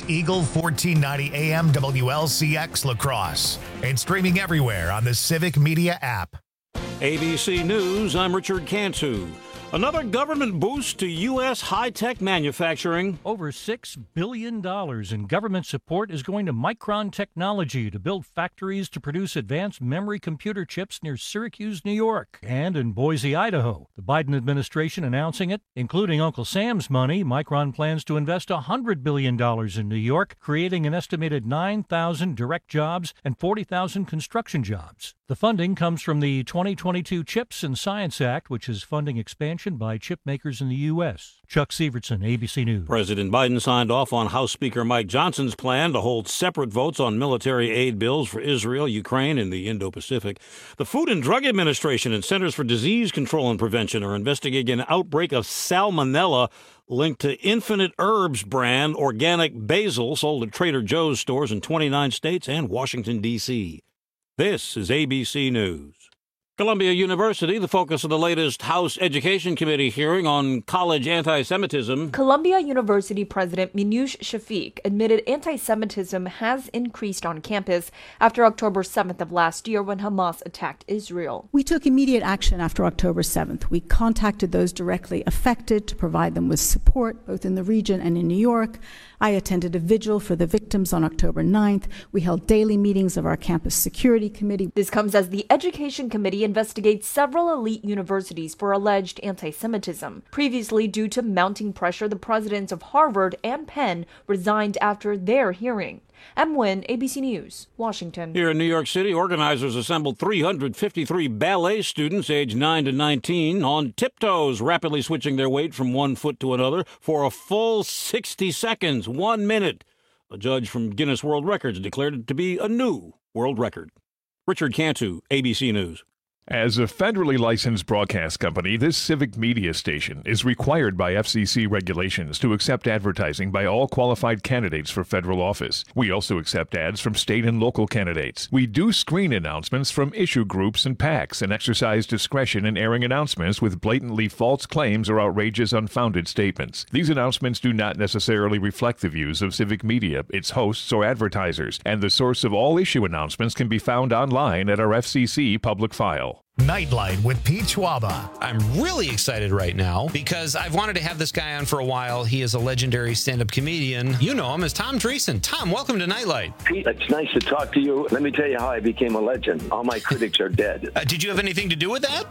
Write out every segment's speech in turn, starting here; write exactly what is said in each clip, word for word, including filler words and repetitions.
Eagle fourteen ninety A M W L C X La Crosse and streaming everywhere on the Civic Media app. A B C News, I'm Richard Cantu. Another government boost to U S high-tech manufacturing. Over six billion dollars in government support is going to Micron Technology to build factories to produce advanced memory computer chips near Syracuse, New York, and in Boise, Idaho. The Biden administration announcing it, including Uncle Sam's money. Micron plans to invest one hundred billion dollars in New York, creating an estimated nine thousand direct jobs and forty thousand construction jobs. The funding comes from the twenty twenty-two CHIPS and Science Act, which is funding expansion by chip makers in the U S. Chuck Severson, A B C News. President Biden signed off on House Speaker Mike Johnson's plan to hold separate votes on military aid bills for Israel, Ukraine, and the Indo-Pacific. The Food and Drug Administration and Centers for Disease Control and Prevention are investigating an outbreak of salmonella linked to Infinite Herbs brand organic basil sold at Trader Joe's stores in twenty-nine states and Washington, D C This is A B C News. Columbia University, the focus of the latest House Education Committee hearing on college anti-Semitism. Columbia University President Minouche Shafik admitted anti-Semitism has increased on campus after October seventh of last year when Hamas attacked Israel. We took immediate action after October seventh. We contacted those directly affected to provide them with support, both in the region and in New York. I attended a vigil for the victims on October ninth. We held daily meetings of our campus security committee. This comes as the Education Committee investigates several elite universities for alleged anti-Semitism. Previously, due to mounting pressure, the presidents of Harvard and Penn resigned after their hearing. M. Nguyen, A B C News, Washington. Here in New York City, organizers assembled three hundred fifty-three ballet students aged nine to nineteen on tiptoes, rapidly switching their weight from one foot to another for a full sixty seconds, one minute. A judge from Guinness World Records declared it to be a new world record. Richard Cantu, A B C News. As a federally licensed broadcast company, this civic media station is required by F C C regulations to accept advertising by all qualified candidates for federal office. We also accept ads from state and local candidates. We do screen announcements from issue groups and PACs and exercise discretion in airing announcements with blatantly false claims or outrageous, unfounded statements. These announcements do not necessarily reflect the views of civic media, its hosts, or advertisers, and the source of all issue announcements can be found online at our F C C public file. Nightlight with Pete Schwaba. I'm really excited right now because I've wanted to have this guy on for a while. He is a legendary stand-up comedian. You know him as Tom Dreesen. Tom, welcome to Nightlight. Pete, it's nice to talk to you. Let me tell you how I became a legend. All my critics are dead. Uh, did you have anything to do with that?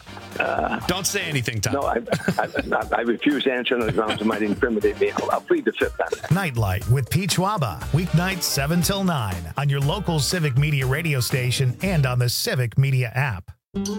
Uh, Don't say anything, Tom. No, I, I, I refuse to answer on the grounds it might incriminate me. I'll, I'll plead the fifth on it. Nightlight with Pete Schwaba. Weeknights seven till nine on your local Civic Media radio station and on the Civic Media app.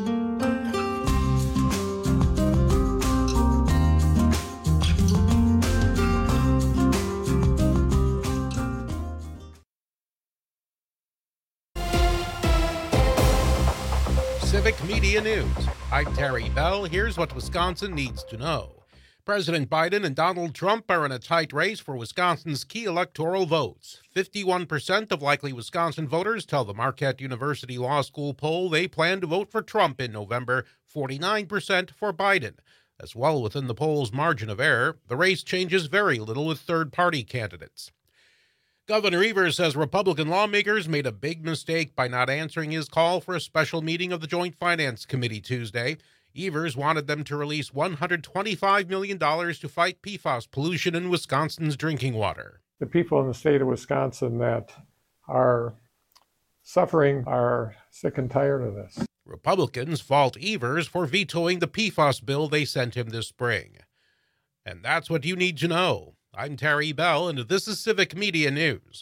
Civic Media News. I'm Terry Bell. Here's what Wisconsin needs to know. President Biden and Donald Trump are in a tight race for Wisconsin's key electoral votes. fifty-one percent of likely Wisconsin voters tell the Marquette University Law School poll they plan to vote for Trump in November, forty-nine percent for Biden. As well within the poll's margin of error, the race changes very little with third-party candidates. Governor Evers says Republican lawmakers made a big mistake by not answering his call for a special meeting of the Joint Finance Committee Tuesday. Evers wanted them to release one hundred twenty-five million dollars to fight P FAS pollution in Wisconsin's drinking water. The people in the state of Wisconsin that are suffering are sick and tired of this. Republicans fault Evers for vetoing the P FAS bill they sent him this spring. And that's what you need to know. I'm Terry Bell, and this is Civic Media News.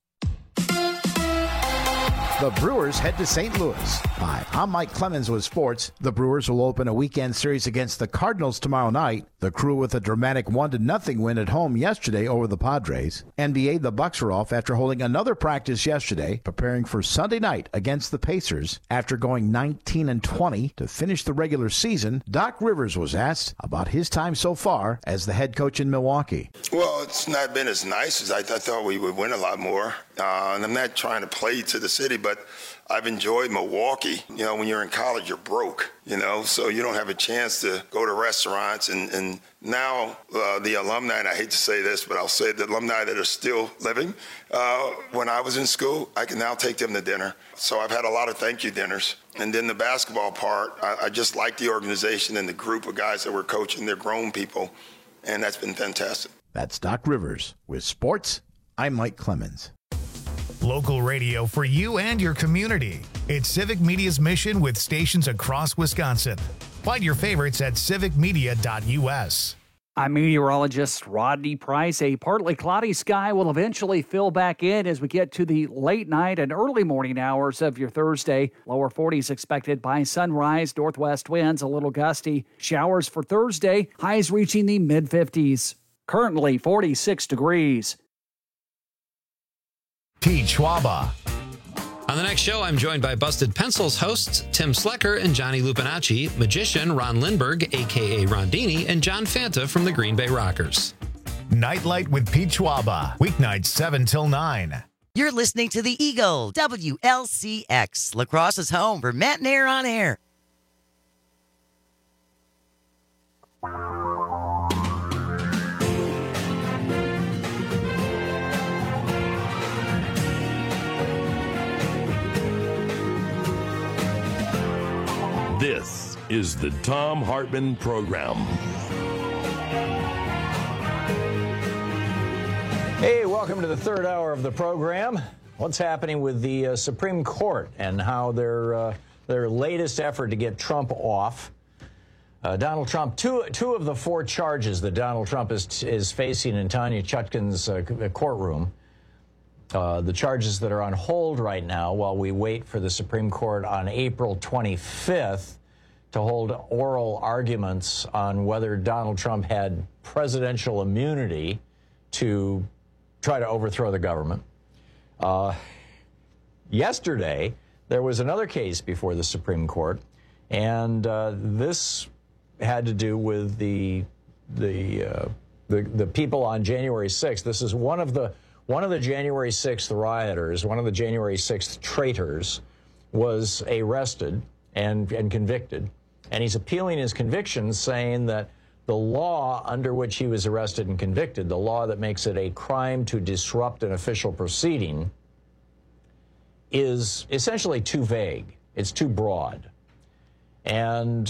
The Brewers head to Saint Louis. Hi, I'm Mike Clemens with sports. The Brewers will open a weekend series against the Cardinals tomorrow night. The Crew with a dramatic one to nothing win at home yesterday over the Padres. N B A, the Bucks are off after holding another practice yesterday, preparing for Sunday night against the Pacers. After going nineteen and twenty to finish the regular season, Doc Rivers was asked about his time so far as the head coach in Milwaukee. Well, it's not been as nice as I, th- I thought we would win a lot more. Uh, and I'm not trying to play to the city, but I've enjoyed Milwaukee. You know, when you're in college, you're broke, you know, so you don't have a chance to go to restaurants. And, and now uh, the alumni, and I hate to say this, but I'll say the alumni that are still living, uh, when I was in school, I can now take them to dinner. So I've had a lot of thank you dinners. And then the basketball part, I, I just like the organization and the group of guys that we're coaching. They're grown people, and that's been fantastic. That's Doc Rivers with sports. I'm Mike Clemens. Local radio for you and your community. It's Civic Media's mission with stations across Wisconsin. Find your favorites at civic media dot u s. I'm meteorologist Rodney Price. A partly cloudy sky will eventually fill back in as we get to the late night and early morning hours of your Thursday. Lower forties expected by sunrise. Northwest winds a little gusty. Showers for Thursday. Highs reaching the mid fifties. Currently forty-six degrees. Pete Schwaba. On the next show, I'm joined by Busted Pencils hosts Tim Slecker and Johnny Lupinacci, magician Ron Lindberg, a k a. Rondini, and John Fanta from the Green Bay Rockers. Nightlight with Pete Schwaba. Weeknights seven till nine. You're listening to the Eagle, W L C X, La Crosse's home for Matt and Air on Air. This is the Thom Hartmann Program. Hey, welcome to the third hour of the program. What's happening with the uh, Supreme Court and how their uh, their latest effort to get Trump off. Uh, Donald Trump, two two of the four charges that Donald Trump is is facing in Tanya Chutkan's uh, courtroom. Uh, the charges that are on hold right now while we wait for the Supreme Court on April twenty-fifth to hold oral arguments on whether Donald Trump had presidential immunity to try to overthrow the government. Uh, yesterday, there was another case before the Supreme Court, and uh, this had to do with the the, uh, the the people on January sixth. This is one of the One of the January sixth rioters, one of the January sixth traitors, was arrested and, and convicted. And he's appealing his conviction, saying that the law under which he was arrested and convicted, the law that makes it a crime to disrupt an official proceeding, is essentially too vague. It's too broad. And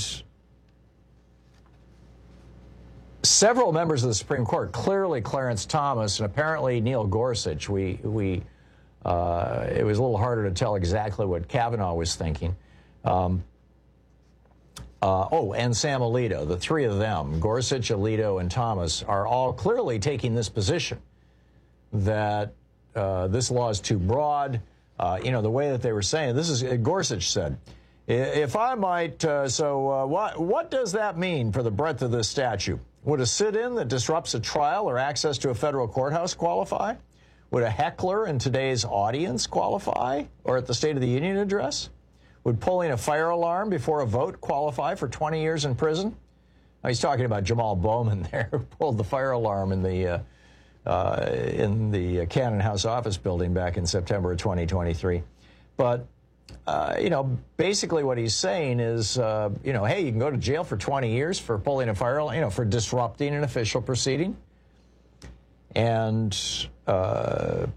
several members of the Supreme Court, clearly Clarence Thomas and apparently Neil Gorsuch, we, we, uh, it was a little harder to tell exactly what Kavanaugh was thinking. Um, uh, oh, and Sam Alito, the three of them, Gorsuch, Alito, and Thomas, are all clearly taking this position that uh, this law is too broad. Uh, you know, the way that they were saying, this is, Gorsuch said, if I might, uh, so uh, what, what does that mean for the breadth of this statute? Would a sit-in that disrupts a trial or access to a federal courthouse qualify? Would a heckler in today's audience qualify, or at the State of the Union address? Would pulling a fire alarm before a vote qualify for twenty years in prison? Now, he's talking about Jamal Bowman there, who pulled the fire alarm in the uh, uh, in the Cannon House office building back in September of twenty twenty-three. But Uh, you know, basically what he's saying is, uh, you know, hey, you can go to jail for twenty years for pulling a fire alarm, you know, for disrupting an official proceeding. And uh,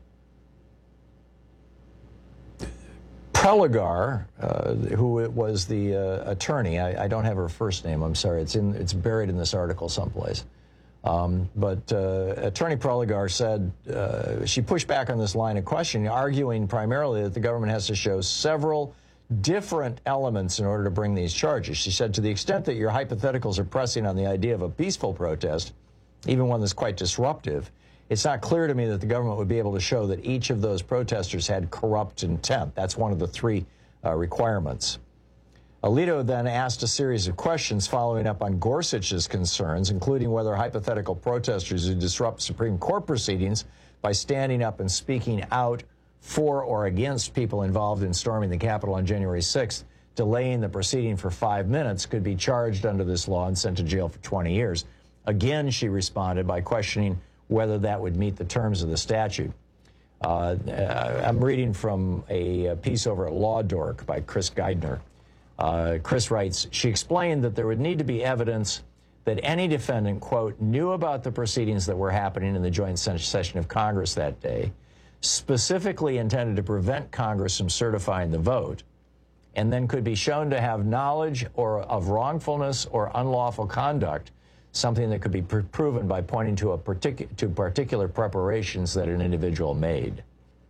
Preligar, uh, who was the uh, attorney, I, I don't have her first name, I'm sorry, it's in, it's buried in this article someplace. Um, but uh, Attorney Preligar said uh, she pushed back on this line of questioning, arguing primarily that the government has to show several different elements in order to bring these charges. She said, to the extent that your hypotheticals are pressing on the idea of a peaceful protest, even one that's quite disruptive, it's not clear to me that the government would be able to show that each of those protesters had corrupt intent. That's one of the three uh, requirements. Alito then asked a series of questions following up on Gorsuch's concerns, including whether hypothetical protesters who disrupt Supreme Court proceedings by standing up and speaking out for or against people involved in storming the Capitol on January sixth, delaying the proceeding for five minutes, could be charged under this law and sent to jail for twenty years. Again, she responded by questioning whether that would meet the terms of the statute. Uh, I'm reading from a piece over at Law Dork by Chris Geidner. Uh, Chris writes, she explained that there would need to be evidence that any defendant, quote, knew about the proceedings that were happening in the joint session of Congress that day, specifically intended to prevent Congress from certifying the vote, and then could be shown to have knowledge or of wrongfulness or unlawful conduct, something that could be pr- proven by pointing to a particular to particular preparations that an individual made.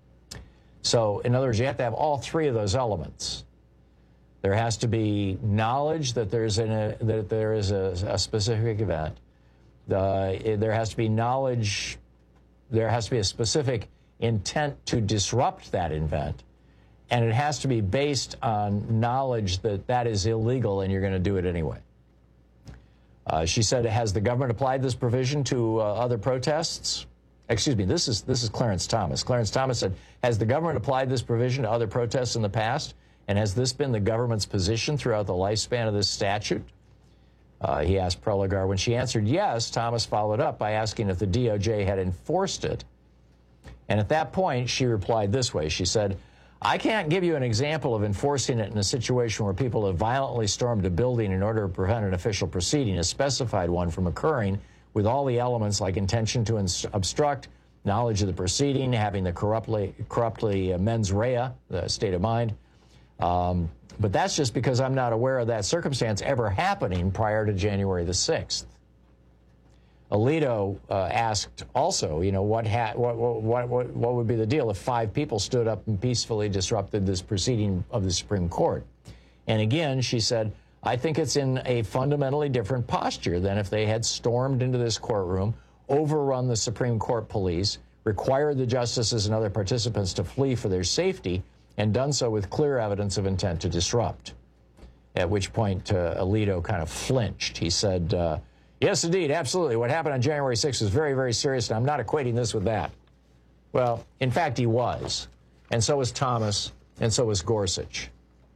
So, in other words, you have to have all three of those elements. There has to be knowledge that there's an, a, that there is a, a specific event. Uh, there has to be knowledge. There has to be a specific intent to disrupt that event, and it has to be based on knowledge that that is illegal and you're going to do it anyway. Uh, she said, has the government applied this provision to uh, other protests? Excuse me, this is this is Clarence Thomas. Clarence Thomas said, has the government applied this provision to other protests in the past? And has this been the government's position throughout the lifespan of this statute? Uh, he asked Prelogar. When she answered yes, Thomas followed up by asking if the D O J had enforced it. And at that point, she replied this way. She said, I can't give you an example of enforcing it in a situation where people have violently stormed a building in order to prevent an official proceeding, a specified one, from occurring with all the elements like intention to ins- obstruct, knowledge of the proceeding, having the corruptly, corruptly uh, mens rea, the state of mind. Um, but that's just because I'm not aware of that circumstance ever happening prior to January the sixth. Alito uh, asked also, you know, what, ha- what, what, what, what would be the deal if five people stood up and peacefully disrupted this proceeding of the Supreme Court? And again, she said, I think it's in a fundamentally different posture than if they had stormed into this courtroom, overrun the Supreme Court police, required the justices and other participants to flee for their safety, and done so with clear evidence of intent to disrupt. At which point, uh, Alito kind of flinched. He said, uh, yes, indeed, absolutely. What happened on January sixth was very, very serious, and I'm not equating this with that. Well, in fact, he was. And so was Thomas, and so was Gorsuch.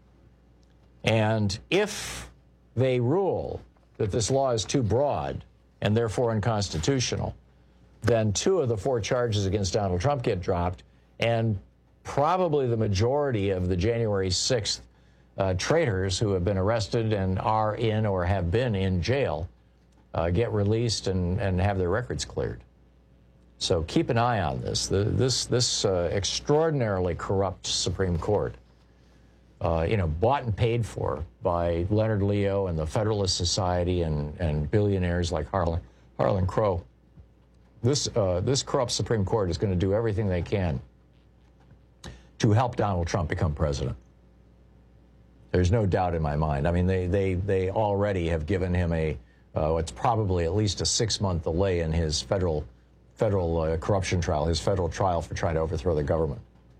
And if they rule that this law is too broad and therefore unconstitutional, then two of the four charges against Donald Trump get dropped, and probably the majority of the January sixth uh, traitors who have been arrested and are in or have been in jail uh, get released and, and have their records cleared. So keep an eye on this. The, this this uh, extraordinarily corrupt Supreme Court, uh, you know, bought and paid for by Leonard Leo and the Federalist Society and, and billionaires like Harlan, Harlan Crow. This, uh, this corrupt Supreme Court is going to do everything they can to help Donald Trump become president. There's no doubt in my mind. I mean, they they they already have given him a uh, what's probably at least a six-month delay in his federal federal uh, corruption trial, his federal trial for trying to overthrow the government.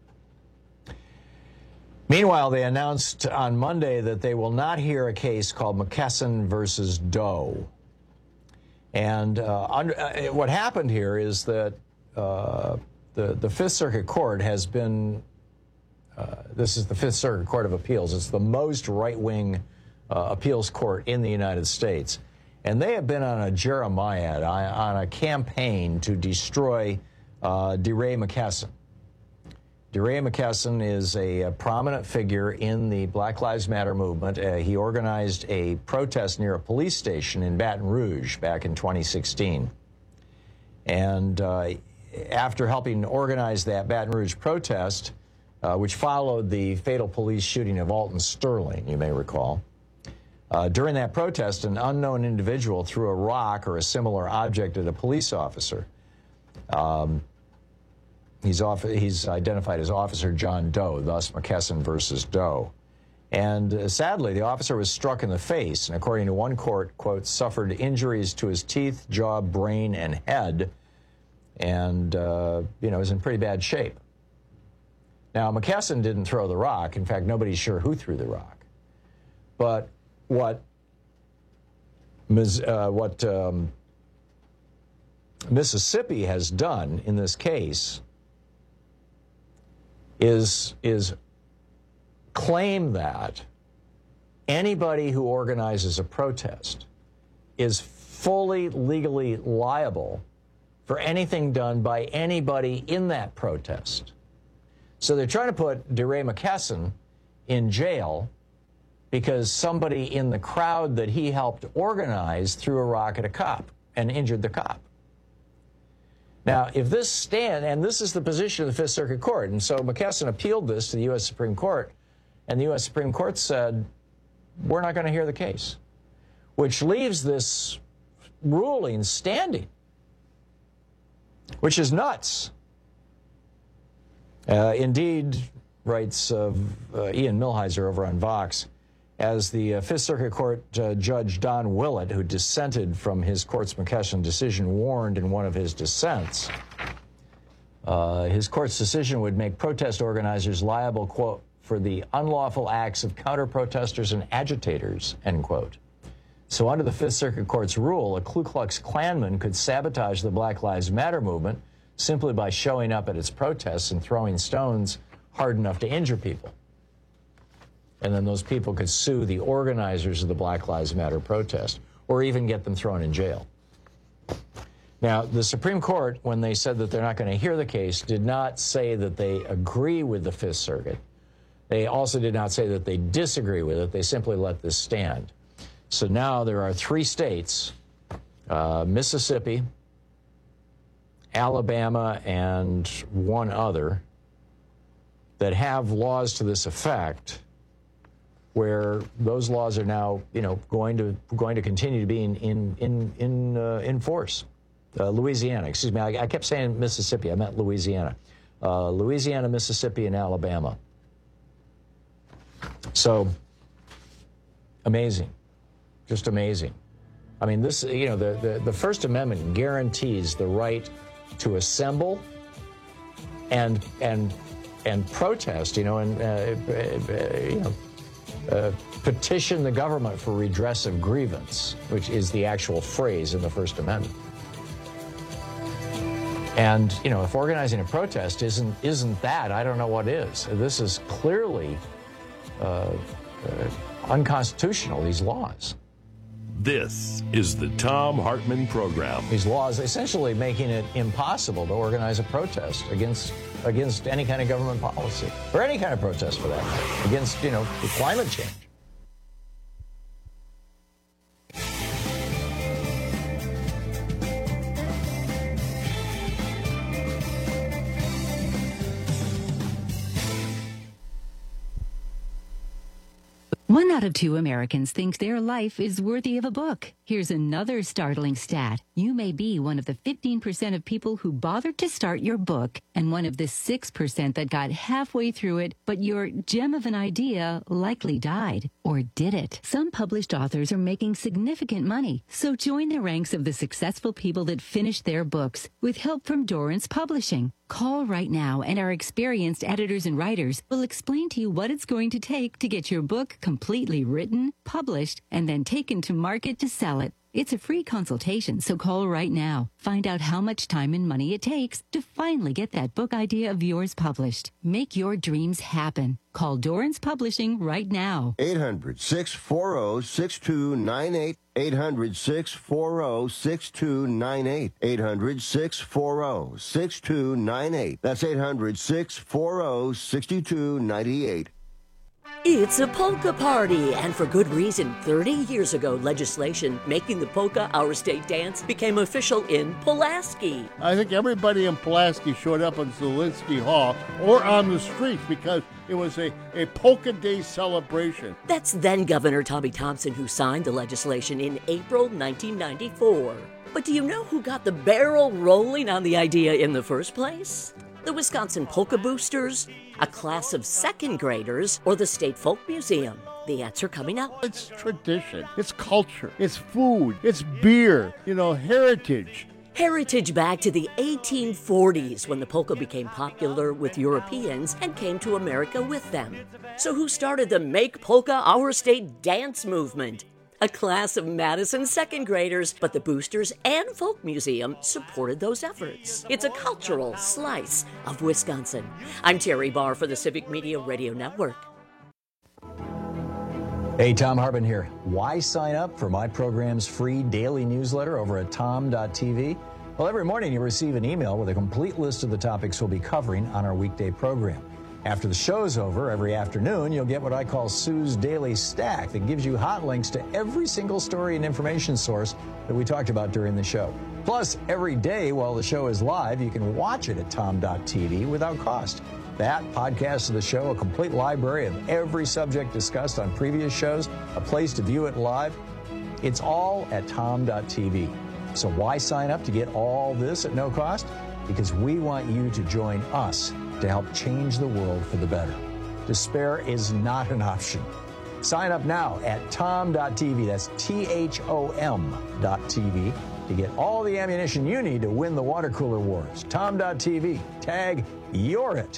Meanwhile, they announced on Monday that they will not hear a case called McKesson versus Doe. And uh, under, uh, what happened here is that uh, the the Fifth Circuit Court has been. Uh, this is the Fifth Circuit Court of Appeals. It's the most right-wing uh, appeals court in the United States. And they have been on a jeremiad, on a campaign to destroy uh, DeRay McKesson. DeRay McKesson is a, a prominent figure in the Black Lives Matter movement. Uh, he organized a protest near a police station in Baton Rouge back in twenty sixteen. And uh, after helping organize that Baton Rouge protest, Uh, which followed the fatal police shooting of Alton Sterling, you may recall. Uh, during that protest, an unknown individual threw a rock or a similar object at a police officer. Um, he's, off, he's identified as Officer John Doe, thus McKesson versus Doe. And uh, sadly, the officer was struck in the face, and according to one court, quote, suffered injuries to his teeth, jaw, brain, and head, and, uh, you know, is in pretty bad shape. Now, McKesson didn't throw the rock. In fact, nobody's sure who threw the rock. But what, uh, what um, Mississippi has done in this case is, is claim that anybody who organizes a protest is fully legally liable for anything done by anybody in that protest. So they're trying to put DeRay McKesson in jail because somebody in the crowd that he helped organize threw a rock at a cop and injured the cop. Now, if this stand, and this is the position of the Fifth Circuit Court, and so McKesson appealed this to the U S Supreme Court, and the U S Supreme Court said, we're not going to hear the case, which leaves this ruling standing, which is nuts. Uh, indeed, writes uh, uh, Ian Millhiser over on Vox, as the uh, Fifth Circuit Court uh, Judge Don Willett, who dissented from his court's McKesson decision, warned in one of his dissents, uh, his court's decision would make protest organizers liable, quote, for the unlawful acts of counter-protesters and agitators, end quote. So under the Fifth Circuit Court's rule, a Ku Klux Klanman could sabotage the Black Lives Matter movement simply by showing up at its protests and throwing stones hard enough to injure people. And then those people could sue the organizers of the Black Lives Matter protest, or even get them thrown in jail. Now, the Supreme Court, when they said that they're not going to hear the case, did not say that they agree with the Fifth Circuit. They also did not say that they disagree with it. They simply let this stand. So now there are three states, uh, Mississippi, Alabama, and one other, that have laws to this effect, where those laws are now, you know, going to going to continue to be in in in in, uh, in force. Uh, Louisiana, excuse me, I, I kept saying Mississippi. I meant Louisiana. Uh, Louisiana, Mississippi, and Alabama. So amazing, just amazing. I mean, this, you know, the the, the First Amendment guarantees the right to assemble and and and protest, you know, and uh, uh, you know. Uh, petition the government for redress of grievance, which is the actual phrase in the First Amendment. And, you know, if organizing a protest isn't isn't that, I don't know what is. This is clearly uh, uh, unconstitutional, these laws. This is the Thom Hartmann Program. These laws essentially making it impossible to organize a protest against against any kind of government policy, or any kind of protest for that matter, against, you know, climate change. One out of two Americans think their life is worthy of a book. Here's another startling stat. You may be one of the fifteen percent of people who bothered to start your book, and one of the six percent that got halfway through it, but your gem of an idea likely died. Or did it? Some published authors are making significant money, so join the ranks of the successful people that finished their books with help from Dorrance Publishing. Call right now, and our experienced editors and writers will explain to you what it's going to take to get your book completely written, published, and then taken to market to sell it. It's a free consultation, so call right now. Find out how much time and money it takes to finally get that book idea of yours published. Make your dreams happen. Call Dorrance Publishing right now. eight hundred, six four zero, six two nine eight. eight hundred, six four zero, six two nine eight. eight hundred, six four zero, six two nine eight. That's eight hundred, six four zero, six two nine eight. It's a polka party, and for good reason. thirty years ago, legislation making the polka our state dance became official in Pulaski. I think everybody in Pulaski showed up in Zielinski Hall or on the streets because it was a, a polka day celebration. That's then Governor Tommy Thompson who signed the legislation in April nineteen ninety-four. But do you know who got the barrel rolling on the idea in the first place? The Wisconsin Polka Boosters, a class of second graders, or the State Folk Museum? The answer coming up. It's tradition, it's culture, it's food, it's beer, you know, heritage. Heritage back to the eighteen forties when the polka became popular with Europeans and came to America with them. So who started the Make Polka Our State dance movement? A class of Madison second graders, but the Boosters and Folk Museum supported those efforts. It's a cultural slice of Wisconsin. I'm Terry Barr for the Civic Media Radio Network. Hey, Thom Hartmann here. Why sign up for my program's free daily newsletter over at tom dot t v? Well, every morning you receive an email with a complete list of the topics we'll be covering on our weekday program. After the show's over, every afternoon, you'll get what I call Sue's Daily Stack that gives you hot links to every single story and information source that we talked about during the show. Plus, every day while the show is live, you can watch it at tom dot t v without cost. That, podcast of the show, a complete library of every subject discussed on previous shows, a place to view it live, it's all at tom dot t v. So why sign up to get all this at no cost? Because we want you to join us to help change the world for the better. Despair is not an option. Sign up now at tom dot t v. That's T H O M dot T V to get all the ammunition you need to win the water cooler wars. tom dot t v. Tag You're It.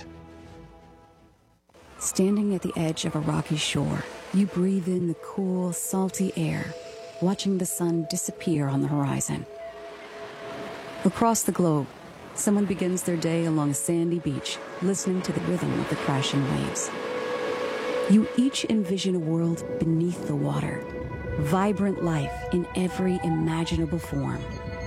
Standing at the edge of a rocky shore, you breathe in the cool, salty air, watching the sun disappear on the horizon. Across the globe, someone begins their day along a sandy beach, listening to the rhythm of the crashing waves. You each envision a world beneath the water, vibrant life in every imaginable form.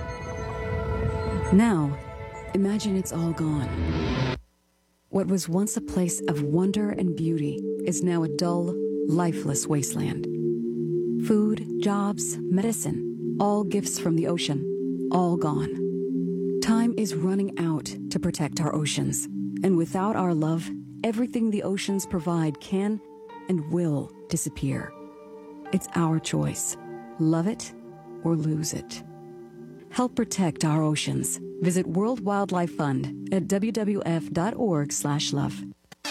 Now, imagine it's all gone. What was once a place of wonder and beauty is now a dull, lifeless wasteland. Food, jobs, medicine, all gifts from the ocean, all gone. Time is running out to protect our oceans, and without our love, everything the oceans provide can and will disappear. It's our choice. Love it or lose it. Help protect our oceans. Visit World Wildlife Fund at w w f dot org slash love.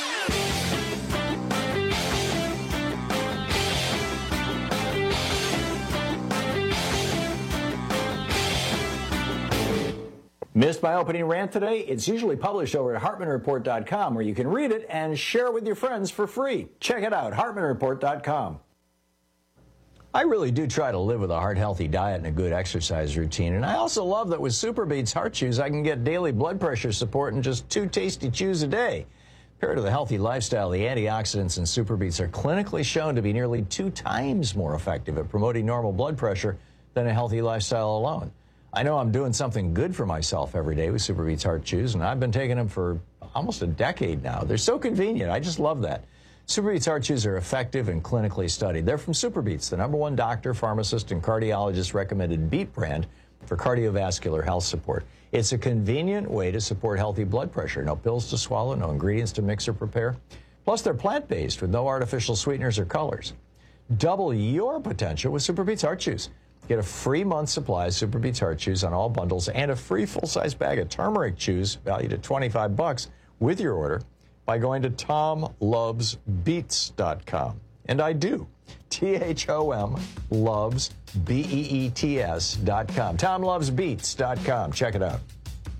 Missed my opening rant today? It's usually published over at hartman report dot com, where you can read it and share it with your friends for free. Check it out, hartman report dot com. I really do try to live with a heart-healthy diet and a good exercise routine, and I also love that with SuperBeets Heart Chews, I can get daily blood pressure support in just two tasty chews a day. Paired with a healthy lifestyle, the antioxidants in SuperBeets are clinically shown to be nearly two times more effective at promoting normal blood pressure than a healthy lifestyle alone. I know I'm doing something good for myself every day with SuperBeets Heart Chews, and I've been taking them for almost a decade now. They're so convenient. I just love that. SuperBeets Heart Chews are effective and clinically studied. They're from SuperBeets, the number one doctor, pharmacist, and cardiologist recommended beet brand for cardiovascular health support. It's a convenient way to support healthy blood pressure. No pills to swallow, no ingredients to mix or prepare. Plus, they're plant-based with no artificial sweeteners or colors. Double your potential with SuperBeets Heart Chews. Get a free month supply of SuperBeets Heart Chews on all bundles and a free full-size bag of turmeric chews valued at twenty-five bucks with your order by going to tom loves beets dot com. And I do. T H O M loves B E E T S dot com. tom loves beets dot com. Check it out.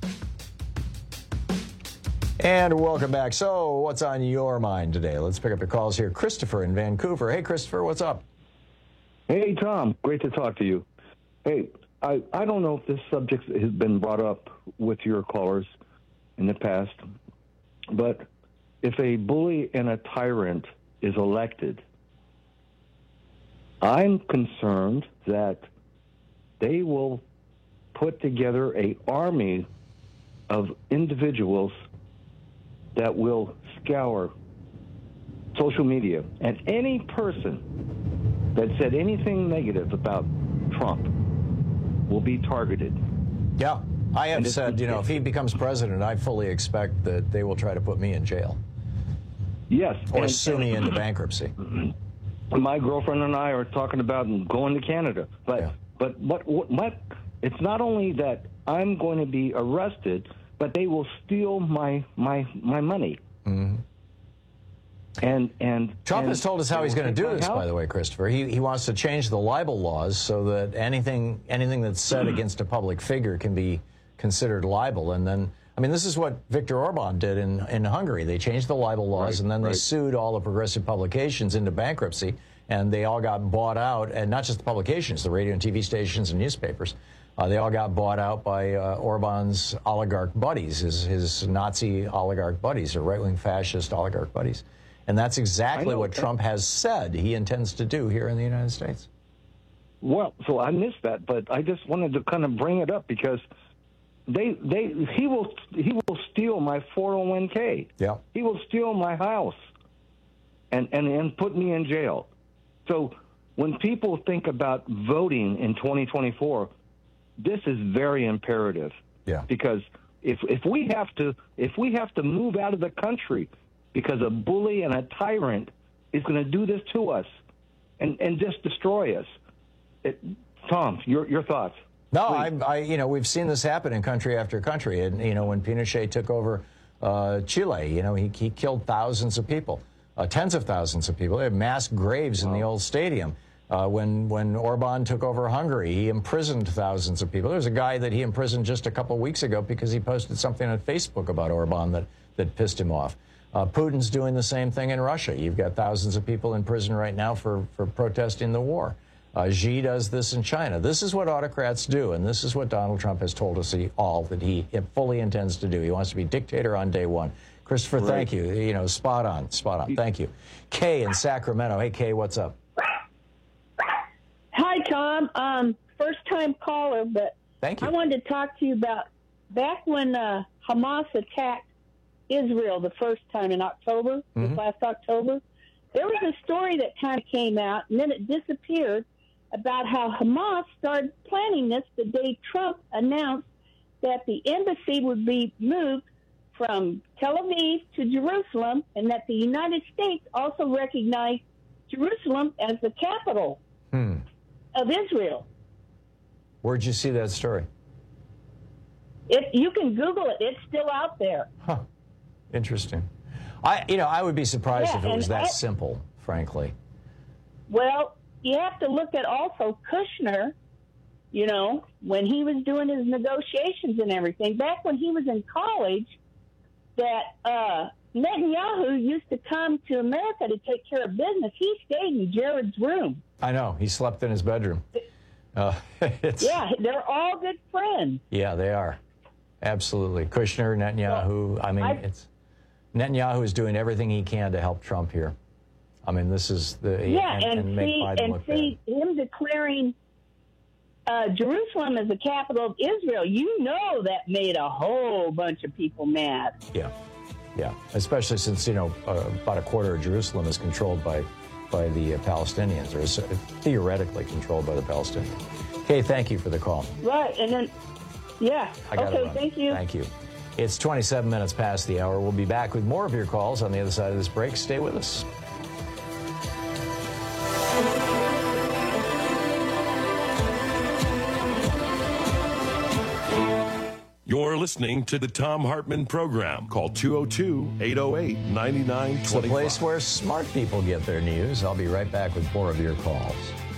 And welcome back. So, what's on your mind today? Let's pick up your calls here. Christopher in Vancouver. Hey, Christopher, what's up? Hey, Tom. Great to talk to you. Hey, I, I don't know if this subject has been brought up with your callers in the past, but if a bully and a tyrant is elected, I'm concerned that they will put together an army of individuals that will scour social media, and any person that said anything negative about Trump will be targeted. Yeah, I have said, you know, if he becomes president, I fully expect that they will try to put me in jail. Yes. Or and, sue me into bankruptcy. My girlfriend and I are talking about going to Canada. But yeah. but what, what what it's not only that I'm going to be arrested, but they will steal my my my money. Mm-hmm. And and Trump and has told us how he's going to do this, by the way, Christopher. He he wants to change the libel laws so that anything anything that's said against a public figure can be considered libel. And then, I mean, this is what Viktor Orban did in, in Hungary. They changed the libel laws, right, and then right. they sued all the progressive publications into bankruptcy, and they all got bought out, and not just the publications, the radio and T V stations and newspapers. Uh, they all got bought out by uh, Orban's oligarch buddies, his, his Nazi oligarch buddies, or right-wing fascist oligarch buddies. And that's exactly what Trump has said he intends to do here in the United States. Well, so I missed that, but I just wanted to kind of bring it up because they they he will he will steal my four oh one k. Yeah. He will steal my house, and and and put me in jail. So when people think about voting in twenty twenty-four, this is very imperative. Yeah. Because if if we have to if we have to move out of the country because a bully and a tyrant is going to do this to us and and just destroy us, it, Tom, your your thoughts. No, I, I, you know, we've seen this happen in country after country. And, you know, when Pinochet took over uh, Chile, you know, he, he killed thousands of people, uh, tens of thousands of people. They had mass graves wow. in the old stadium. Uh, when, when Orban took over Hungary, he imprisoned thousands of people. There's a guy that he imprisoned just a couple of weeks ago because he posted something on Facebook about Orban that, that pissed him off. Uh, Putin's doing the same thing in Russia. You've got thousands of people in prison right now for, for protesting the war. Uh, Xi does this in China. This is what autocrats do, and this is what Donald Trump has told us he, all that he fully intends to do. He wants to be dictator on day one. Christopher, right. Thank you. You know, spot on, spot on. Thank you. Kay in Sacramento. Hey, Kay, what's up? Hi, Tom. Um, first-time caller, but Thank you. I wanted to talk to you about back when uh, Hamas attacked Israel the first time in October, Mm-hmm. this last October. There was a story that kind of came out, and then it disappeared, about how Hamas started planning this the day Trump announced that the embassy would be moved from Tel Aviv to Jerusalem, and that the United States also recognized Jerusalem as the capital Hmm. of Israel. Where'd you see that story? It, you can Google it. It's still out there. Huh. Interesting. I, you know, I would be surprised Yeah, if it was and that I- simple, frankly. Well, you have to look at also Kushner, you know, when he was doing his negotiations and everything. Back when he was in college, that uh, Netanyahu used to come to America to take care of business. He stayed in Jared's room. I know. He slept in his bedroom. Uh, it's, Yeah, they're all good friends. Yeah, they are. Absolutely. Kushner, Netanyahu. I mean, I- it's Netanyahu is doing everything he can to help Trump here. I mean, this is the Yeah, and, and, and make see, Biden and look see him declaring uh, Jerusalem as the capital of Israel. You know that made a whole bunch of people mad. bad. Yeah, yeah. Especially since you know uh, about a quarter of Jerusalem is controlled by by the uh, Palestinians, or is theoretically controlled by the Palestinians. Okay, thank you for the call. Right, and then yeah. I gotta Okay, run. thank you. Thank you. It's twenty-seven minutes past the hour. We'll be back with more of your calls on the other side of this break. Stay with us. You're listening to the Tom Hartman Program. Call two oh two, eight oh eight, nine nine It's the two five. place where smart people get their news. I'll be right back with more of your calls.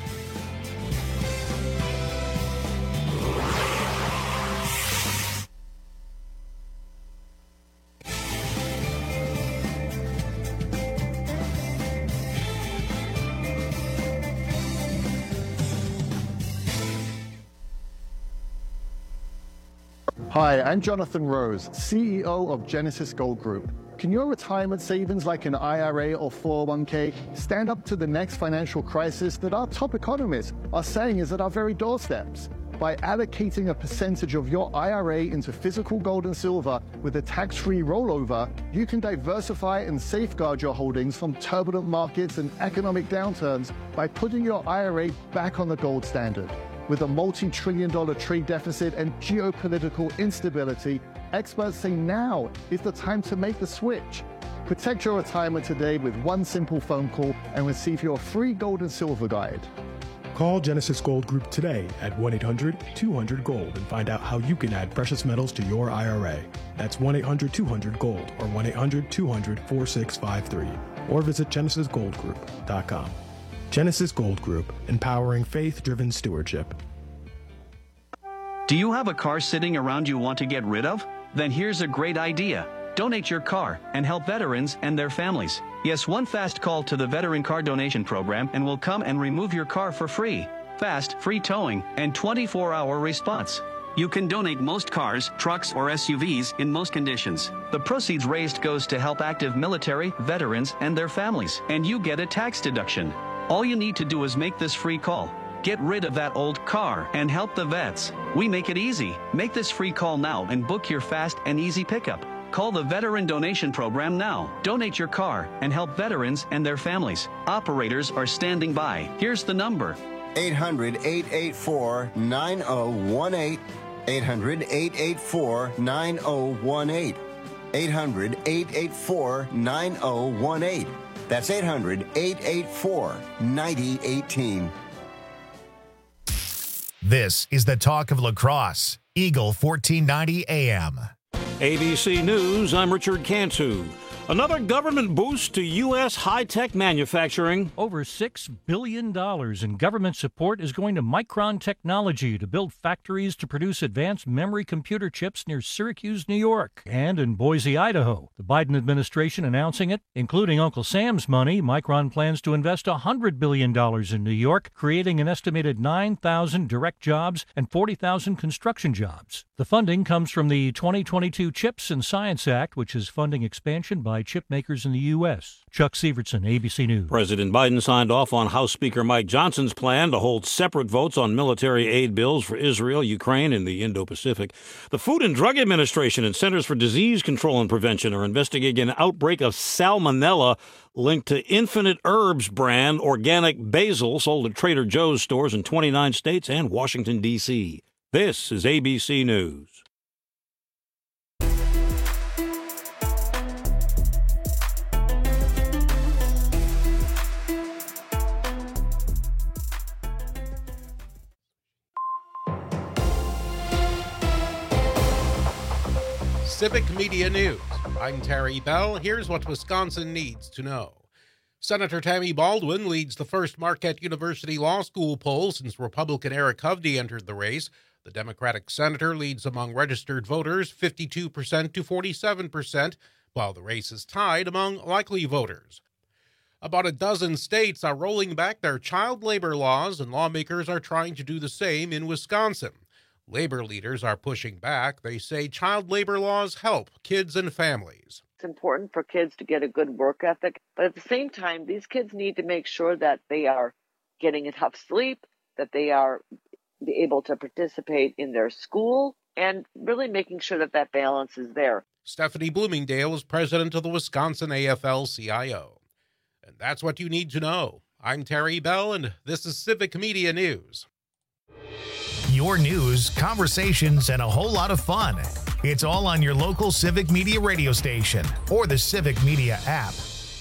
Hi, I'm Jonathan Rose, C E O of Genesis Gold Group. Can your retirement savings like an I R A or four oh one k stand up to the next financial crisis that our top economists are saying is at our very doorsteps? By allocating a percentage of your I R A into physical gold and silver with a tax-free rollover, you can diversify and safeguard your holdings from turbulent markets and economic downturns by putting your I R A back on the gold standard. With a multi-trillion dollar trade deficit and geopolitical instability, experts say now is the time to make the switch. Protect your retirement today with one simple phone call and receive your free gold and silver guide. Call Genesis Gold Group today at one eight hundred two hundred gold and find out how you can add precious metals to your I R A. That's one eight hundred two hundred gold or one eight hundred two hundred four six five three or visit genesis gold group dot com. Genesis Gold Group, empowering faith-driven stewardship. Do you have a car sitting around you want to get rid of? Then here's a great idea. Donate your car and help veterans and their families. Yes, one fast call to the Veteran Car Donation Program and we'll come and remove your car for free. Fast, free towing, and twenty-four hour response. You can donate most cars, trucks, or S U Vs in most conditions. The proceeds raised goes to help active military, veterans, and their families, and you get a tax deduction. All you need to do is make this free call. Get rid of that old car and help the vets. We make it easy. Make this free call now and book your fast and easy pickup. Call the Veteran Donation Program now. Donate your car and help veterans and their families. Operators are standing by. Here's the number. eight hundred, eight eight four, nine oh one eight. eight hundred, eight eight four, nine oh one eight. eight hundred, eight eight four, nine oh one eight. That's eight hundred, eight eight four, nine oh one eight. This is the talk of La Crosse, Eagle fourteen ninety A M. A B C News, I'm Richard Cantu. Another government boost to U S high-tech manufacturing. Over six billion dollars in government support is going to Micron Technology to build factories to produce advanced memory computer chips near Syracuse, New York, and in Boise, Idaho. The Biden administration announcing it, including Uncle Sam's money. Micron plans to invest one hundred billion dollars in New York, creating an estimated nine thousand direct jobs and forty thousand construction jobs. The funding comes from the twenty twenty-two CHIPS and Science Act, which is funding expansion by chip makers in the U S. Chuck Severson, A B C News. President Biden signed off on House Speaker Mike Johnson's plan to hold separate votes on military aid bills for Israel, Ukraine, and the Indo-Pacific. The Food and Drug Administration and Centers for Disease Control and Prevention are investigating an outbreak of salmonella linked to Infinite Herbs brand organic basil sold at Trader Joe's stores in twenty-nine states and Washington, D C. This is A B C News. Civic Media News. I'm Terry Bell. Here's what Wisconsin needs to know. Senator Tammy Baldwin leads the first Marquette University Law School poll since Republican Eric Hovde entered the race. The Democratic senator leads among registered voters fifty-two percent to forty-seven percent, while the race is tied among likely voters. About a dozen states are rolling back their child labor laws, and lawmakers are trying to do the same in Wisconsin. Labor leaders are pushing back. They say child labor laws help kids and families. It's important for kids to get a good work ethic, but at the same time, these kids need to make sure that they are getting enough sleep, that they are able to participate in their school, and really making sure that that balance is there. Stephanie Bloomingdale is president of the Wisconsin A F L C I O. And that's what you need to know. I'm Terry Bell, and this is Civic Media News. Your news, conversations, and a whole lot of fun. It's all on your local Civic Media radio station or the Civic Media app.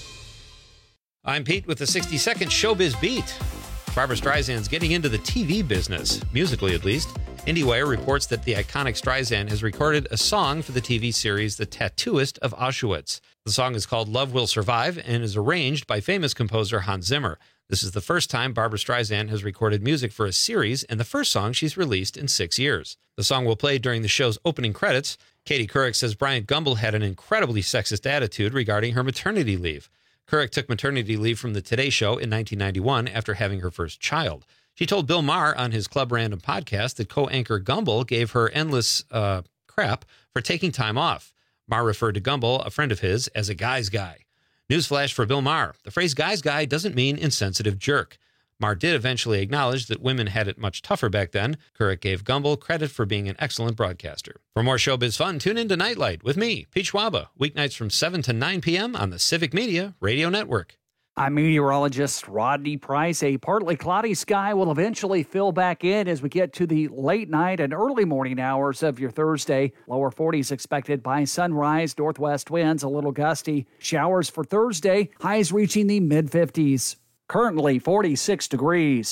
I'm Pete with the sixty second Showbiz Beat. Barbra Streisand's getting into the T V business, musically at least. IndieWire reports that the iconic Streisand has recorded a song for the T V series The Tattooist of Auschwitz. The song is called Love Will Survive and is arranged by famous composer Hans Zimmer. This is the first time Barbra Streisand has recorded music for a series and the first song she's released in six years. The song will play during the show's opening credits. Katie Couric says Bryant Gumbel had an incredibly sexist attitude regarding her maternity leave. Couric took maternity leave from the Today Show in nineteen ninety-one after having her first child. She told Bill Maher on his Club Random podcast that co-anchor Gumbel gave her endless uh, crap for taking time off. Maher referred to Gumbel, a friend of his, as a guy's guy. Newsflash for Bill Maher. The phrase guy's guy doesn't mean insensitive jerk. Maher did eventually acknowledge that women had it much tougher back then. Couric gave Gumbel credit for being an excellent broadcaster. For more showbiz fun, tune in to Nightlight with me, Pete Schwaba, weeknights from seven to nine p.m. on the Civic Media Radio Network. I'm meteorologist Rodney Price. A partly cloudy sky will eventually fill back in as we get to the late night and early morning hours of your Thursday. Lower forties expected by sunrise. Northwest winds a little gusty. Showers for Thursday. Highs reaching the mid fifties. Currently forty-six degrees.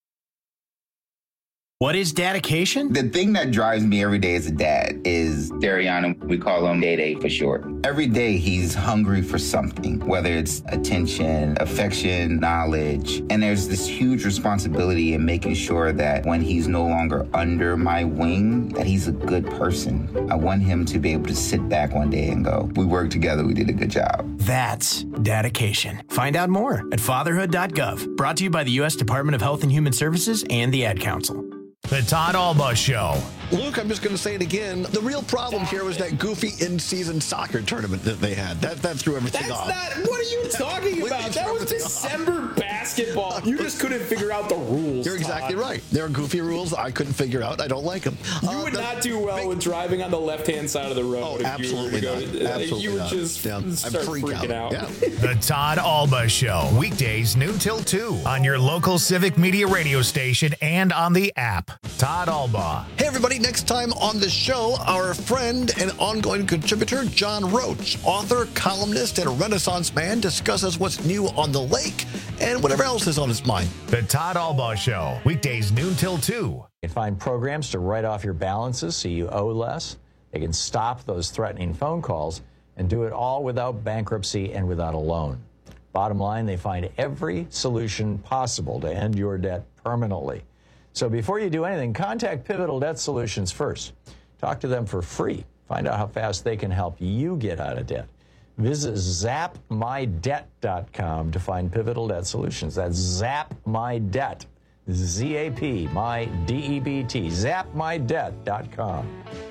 What is dedication? The thing that drives me every day as a dad is Dariana. We call him Day Day for short. Every day he's hungry for something, whether it's attention, affection, knowledge. And there's this huge responsibility in making sure that when he's no longer under my wing, that he's a good person. I want him to be able to sit back one day and go, we worked together, we did a good job. That's dedication. Find out more at fatherhood dot gov. Brought to you by the U S Department of Health and Human Services and the Ad Council. The Todd Alba Show. Luke, I'm just going to say it again. The real problem here was that goofy in-season soccer tournament that they had. That that threw everything That's off. not. What are you talking about? That was December basketball. You just couldn't figure out the rules. You're exactly Todd. right. There are goofy rules I couldn't figure out. I don't like them. You uh, would the, not do well with driving on the left-hand side of the road. Oh, if absolutely you were not. to, Absolutely You would not. just Yeah, start freak freaking out. out. Yeah. The Todd Alba Show, weekdays noon till two on your local Civic Media radio station and on the app. Todd Alba. Hey, everybody. Next time on the show, our friend and ongoing contributor, John Roach, author, columnist, and Renaissance man, discusses what's new on the lake and whatever else is on his mind. The Todd Alba Show, weekdays noon till two. You can find programs to write off your balances so you owe less. They can stop those threatening phone calls and do it all without bankruptcy and without a loan. Bottom line, they find every solution possible to end your debt permanently. So before you do anything, contact Pivotal Debt Solutions first. Talk to them for free. Find out how fast they can help you get out of debt. Visit zap my debt dot com to find Pivotal Debt Solutions. That's ZapMyDebt. Z A P, my D E B T, zap my debt dot com.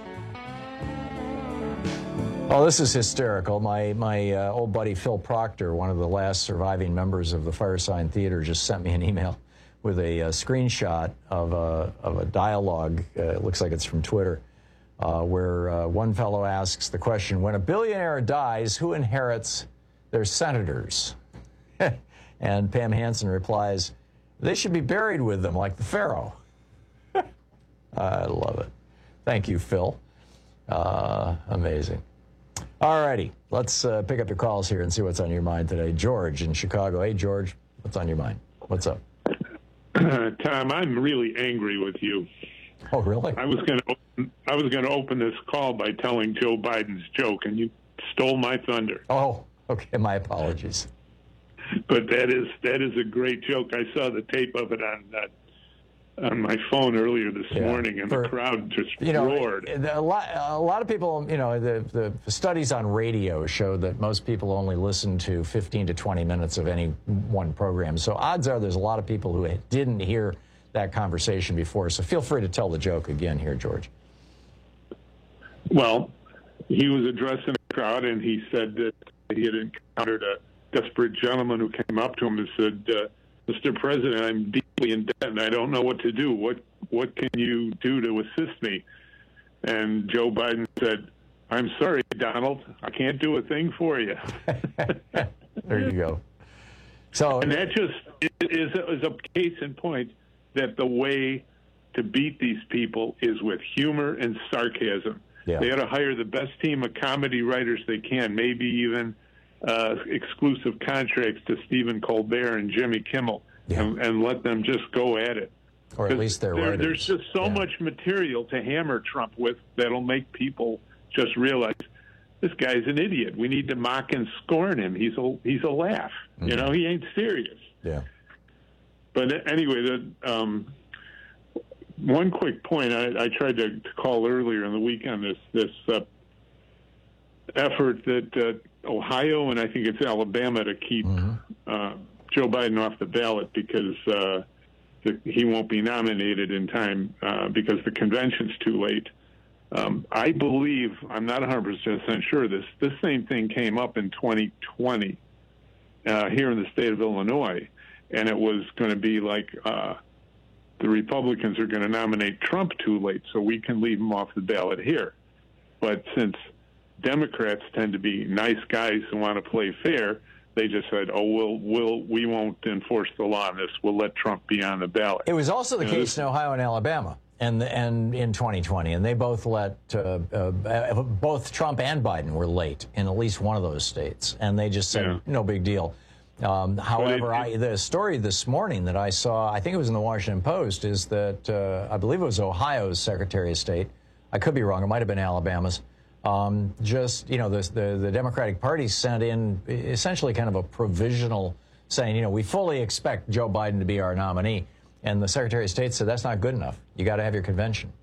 Oh, this is hysterical. My my uh, old buddy Phil Proctor, one of the last surviving members of the Firesign Theater, just sent me an email with a, uh screenshot of a, of a dialogue. Uh, it looks like it's from Twitter, uh, where uh, one fellow asks the question, when a billionaire dies, who inherits their senators? And Pam Hansen replies, they should be buried with them like the Pharaoh. I love it. Thank you, Phil. Uh, amazing. All righty. Let's uh, pick up your calls here and see what's on your mind today. George in Chicago. Hey, George, what's on your mind? What's up? Tom, I'm really angry with you. Oh, really? I was going to I was going to open this call by telling Joe Biden's joke, and you stole my thunder. Oh, okay. My apologies. But that is that is a great joke. I saw the tape of it on uh, on my phone earlier this Yeah. morning, and For- the crowd just You know, roared. a lot, a lot of people, you know, the, the studies on radio show that most people only listen to fifteen to twenty minutes of any one program. So odds are there's a lot of people who didn't hear that conversation before. So feel free to tell the joke again here, George. Well, he was addressing the crowd, and he said that he had encountered a desperate gentleman who came up to him and said, uh, Mister President, I'm deeply in debt, and I don't know what to do. What what can you do to assist me? And Joe Biden said, I'm sorry, Donald, I can't do a thing for you. There you go. So, and that just is, is a case in point that the way to beat these people is with humor and sarcasm. Yeah. They ought to hire the best team of comedy writers they can, maybe even uh, exclusive contracts to Stephen Colbert and Jimmy Kimmel, yeah. and, and let them just go at it. Or at least they're there, writers. There's just so yeah. much material to hammer Trump with that'll make people just realize this guy's an idiot. We need to mock and scorn him. He's a he's a laugh. Mm-hmm. You know, he ain't serious. Yeah. But anyway, the um, one quick point I, I tried to, to call earlier in the week on this this uh, effort that uh, Ohio and I think it's Alabama to keep mm-hmm. uh, Joe Biden off the ballot because uh, the, he won't be nominated in time uh, because the convention's too late. Um, I believe, I'm not one hundred percent sure this, this same thing came up in twenty twenty uh, here in the state of Illinois, and it was going to be like uh, the Republicans are going to nominate Trump too late, so we can leave him off the ballot here. But since Democrats tend to be nice guys who want to play fair, they just said, "Oh, we'll, we'll, we won't enforce the law on this. We'll let Trump be on the ballot." It was also the you know, case this, in Ohio and Alabama, and and in twenty twenty, and they both let uh, uh, both Trump and Biden were late in at least one of those states, and they just said, yeah. "No big deal." Um, however, it, it, I, the story this morning that I saw, I think it was in the Washington Post, is that uh, I believe it was Ohio's Secretary of State. I could be wrong. It might have been Alabama's. Um, just, you know, the, the, the Democratic Party sent in essentially kind of a provisional saying, you know, we fully expect Joe Biden to be our nominee. And the Secretary of State said, that's not good enough. You got to have your convention.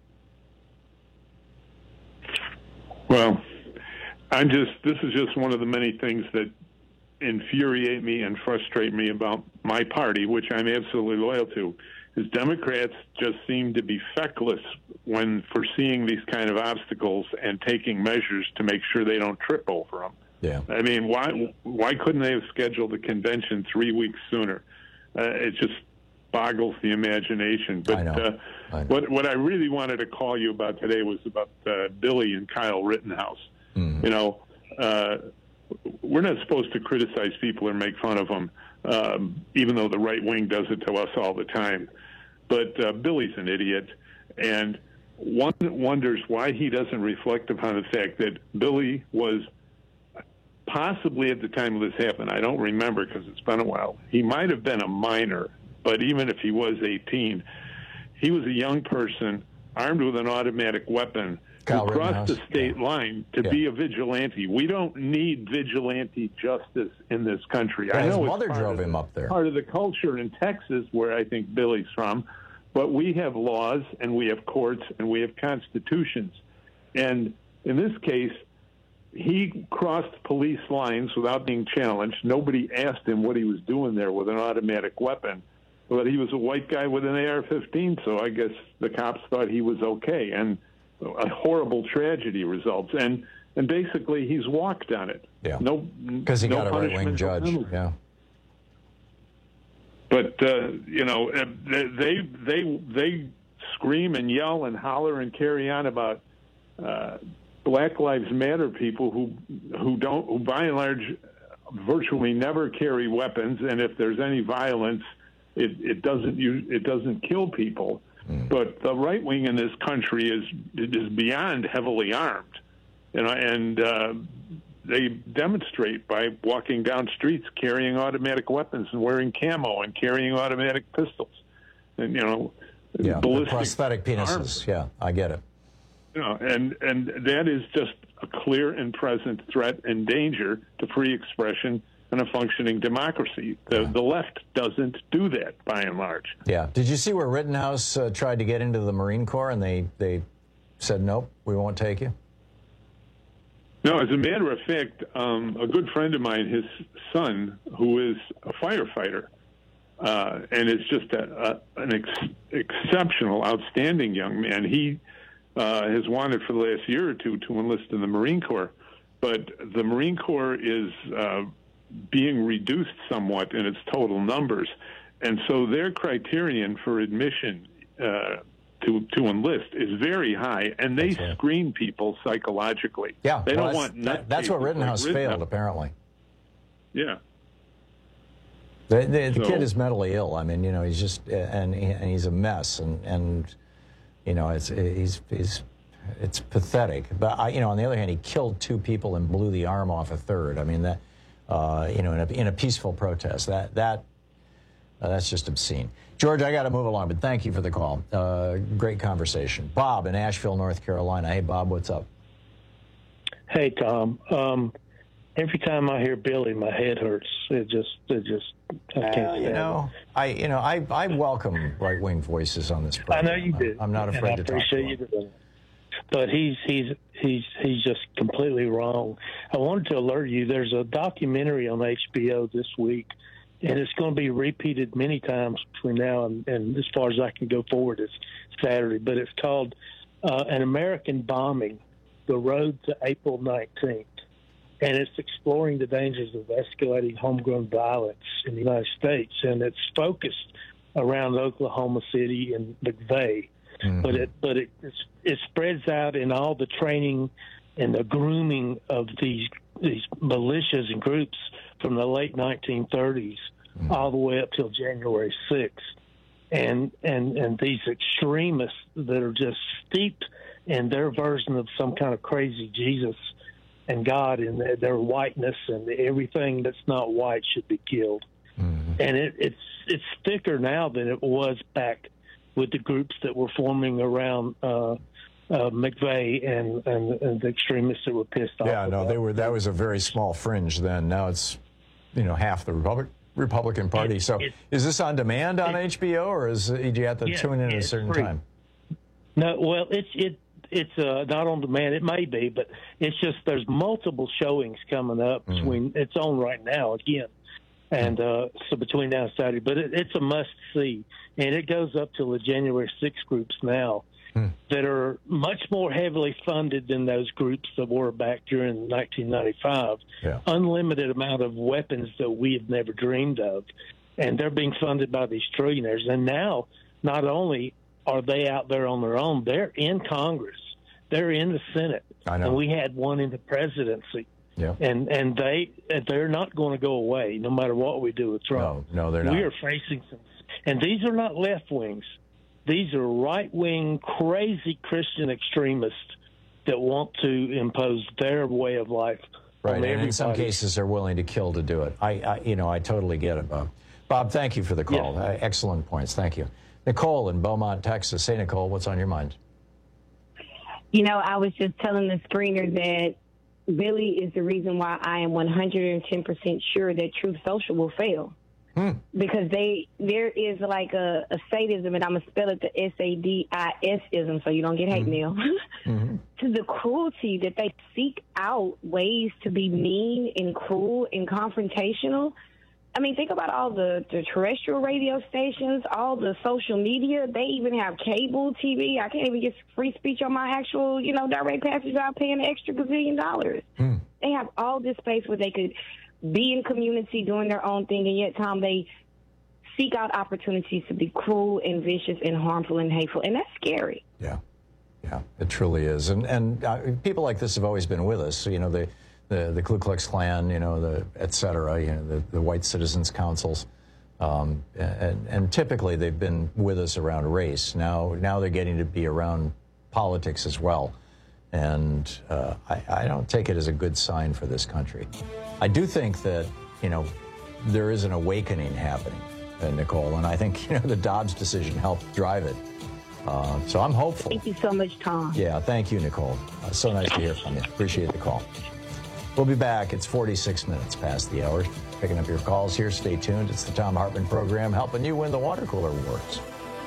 Well, I'm just, this is just one of the many things that infuriate me and frustrate me about my party, which I'm absolutely loyal to. is Democrats just seem to be feckless when foreseeing these kind of obstacles and taking measures to make sure they don't trip over them. Yeah. I mean, why why couldn't they have scheduled the convention three weeks sooner? Uh, it just boggles the imagination. But I know. Uh, I know. what what I really wanted to call you about today was about uh, Billy and Kyle Rittenhouse. Mm-hmm. You know, uh, we're not supposed to criticize people or make fun of them, um, even though the right wing does it to us all the time. But uh, Billy's an idiot, and one wonders why he doesn't reflect upon the fact that Billy was possibly at the time of this happened, I don't remember because it's been a while, he might have been a minor, but even if he was eighteen, he was a young person armed with an automatic weapon Kyle who crossed the Rittenhouse. state yeah. line to Yeah. be a vigilante. We don't need vigilante justice in this country. Yeah, I his know mother it's part drove of, him up there. part of the culture in Texas, where I think Billy's from, but we have laws and we have courts and we have constitutions. And in this case, he crossed police lines without being challenged. Nobody asked him what he was doing there with an automatic weapon. But he was a white guy with an A R fifteen, so I guess the cops thought he was okay. And a horrible tragedy results. And and basically, he's walked on it. Yeah. No, Because he no got a right-wing punishment, no judge. penalty. Yeah. But uh, you know, uh, they they they scream and yell and holler and carry on about uh, Black Lives Matter people who who don't who by and large virtually never carry weapons, and if there's any violence, it, it doesn't use, it doesn't kill people. Mm. But the right wing in this country is is beyond heavily armed, you know, and uh, they demonstrate by walking down streets carrying automatic weapons and wearing camo and carrying automatic pistols, and you know, Yeah, ballistic prosthetic penises. arms. Yeah, I get it. You know, and and that is just a clear and present threat and danger to free expression and a functioning democracy. The, the left doesn't do that, by and large. Yeah. Did you see where Rittenhouse uh, tried to get into the Marine Corps and they, they said, nope, we won't take you? No, as a matter of fact, um, a good friend of mine, his son, who is a firefighter, uh, and is just a, a, an ex- exceptional, outstanding young man, he uh, has wanted for the last year or two to enlist in the Marine Corps. But the Marine Corps is uh, being reduced somewhat in its total numbers. And so their criterion for admission uh, to to enlist is very high, and they right. screen people psychologically. Yeah, they well, don't that's, want that, that's what Rittenhouse like failed, apparently. Yeah. The, the, the so, kid is mentally ill. I mean, you know, he's just, and, and he's a mess, and, and you know, it's he's he's it's pathetic. But I, you know, on the other hand, he killed two people and blew the arm off a third. I mean, that uh, you know, in a, in a peaceful protest, that that uh, that's just obscene. George, I got to move along, but thank you for the call. Uh, great conversation. Bob in Asheville, North Carolina. Hey, Bob, what's up? Hey, Tom. Um, every time I hear Billy, my head hurts. It just, it just, I can't uh, stand you know, it. I, you know, I, I welcome right-wing voices on this program. I know you do. I'm not afraid and to I talk to appreciate them. you doing it. But he's he's he's he's just completely wrong. I wanted to alert you. There's a documentary on H B O this week, and it's going to be repeated many times between now and, and as far as I can go forward, it's Saturday. But it's called uh, An American Bombing: The Road to April nineteenth. And it's exploring the dangers of escalating homegrown violence in the United States. And it's focused around Oklahoma City and McVeigh. Mm-hmm. But it but it it spreads out in all the training and the grooming of these these militias and groups from the late nineteen thirties mm-hmm. all the way up till January sixth. And, and, and these extremists that are just steeped in their version of some kind of crazy Jesus and God, and their, their whiteness, and everything that's not white should be killed. Mm-hmm. And it, it's it's thicker now than it was back with the groups that were forming around uh, uh, McVeigh and, and, and the extremists that were pissed off. Yeah, no, they were. That was a very small fringe then. Now it's, you know, half the Republic, Republican Party. It, so, it, is this on demand on it, H B O, or is do you have to yeah, tune in at a certain free. time? No, well, it's it. It's uh, not on demand. It may be, but it's just there's multiple showings coming up. Mm-hmm. Between it's on right now again, And uh, so between now and Saturday, but it, it's a must-see. And it goes up to the January sixth groups now hmm. that are much more heavily funded than those groups that were back during nineteen ninety-five. Yeah. Unlimited amount of weapons that we have never dreamed of. And they're being funded by these trillionaires. And now, not only are they out there on their own, they're in Congress. They're in the Senate. I know. And we had one in the presidency. Yeah. And and they they're not going to go away no matter what we do with Trump. No, no, they're not. We are facing some, and these are not left wings. These are right wing, crazy Christian extremists that want to impose their way of life. Right, on and in some everybody. cases are willing to kill to do it. I, I you know, I totally get it, Bob. Bob, thank you for the call. Yes. Uh, excellent points. Thank you. Nicole in Beaumont, Texas. Hey, Nicole, what's on your mind? You know, I was just telling the screener that Billy is the reason why I am one hundred ten percent sure that Truth Social will fail. Hmm. Because they there is like a, a sadism, and I'm going to spell it the S A D I S-ism so you don't get hate mail, mm-hmm. to the cruelty that they seek out ways to be mean and cruel and confrontational. I mean, think about all the, the terrestrial radio stations, all the social media. They even have cable T V. I can't even get free speech on my actual, you know, direct passage without paying an extra gazillion dollars. Hmm. They have all this space where they could be in community doing their own thing, and yet, Tom, they seek out opportunities to be cruel and vicious and harmful and hateful, and that's scary. Yeah, yeah, it truly is. And and uh, people like this have always been with us. So, you know, the, the the Ku Klux Klan, you know, the et cetera, you know, the, the White Citizens Councils, um, and, and typically they've been with us around race. Now, now they're getting to be around politics as well. And uh, I, I don't take it as a good sign for this country. I do think that, you know, there is an awakening happening, uh, Nicole, and I think, you know, the Dobbs decision helped drive it. Uh, so I'm hopeful. Thank you so much, Tom. Yeah, thank you, Nicole. Uh, so nice to hear from you. Appreciate the call. We'll be back. It's forty-six minutes past the hour. Picking up your calls here. Stay tuned. It's the Thom Hartmann Program, helping you win the water cooler awards.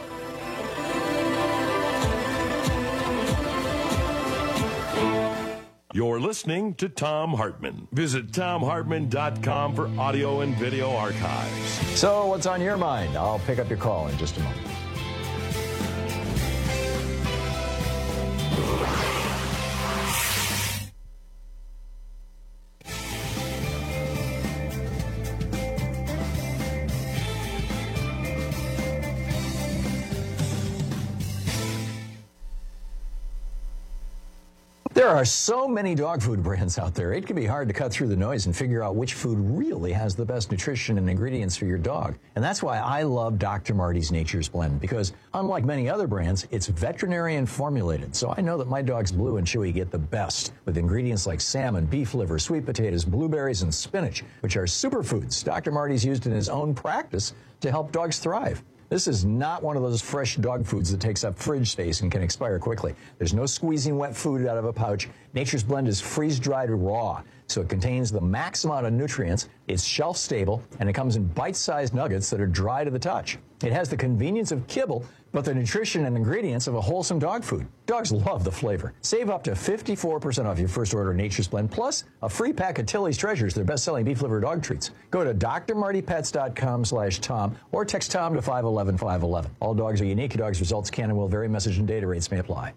You're listening to Thom Hartmann. Visit Thom Hartmann dot com for audio and video archives. So what's on your mind? I'll pick up your call in just a moment. There are so many dog food brands out there, it can be hard to cut through the noise and figure out which food really has the best nutrition and ingredients for your dog. And that's why I love Doctor Marty's Nature's Blend, because unlike many other brands, it's veterinarian formulated. So I know that my dogs Blue and Chewy get the best with ingredients like salmon, beef liver, sweet potatoes, blueberries, and spinach, which are superfoods Doctor Marty's used in his own practice to help dogs thrive. This is not one of those fresh dog foods that takes up fridge space and can expire quickly. There's no squeezing wet food out of a pouch. Nature's Blend is freeze-dried raw, so it contains the max amount of nutrients, it's shelf-stable, and it comes in bite-sized nuggets that are dry to the touch. It has the convenience of kibble, but the nutrition and ingredients of a wholesome dog food. Dogs love the flavor. Save up to fifty-four percent off your first order of Nature's Blend, plus a free pack of Tilly's Treasures, their best-selling beef liver dog treats. Go to D R Marty Pets dot com slash Tom or text Tom to five one one five one one. All dogs are unique. Your dog's results can and will vary. Message and data rates may apply.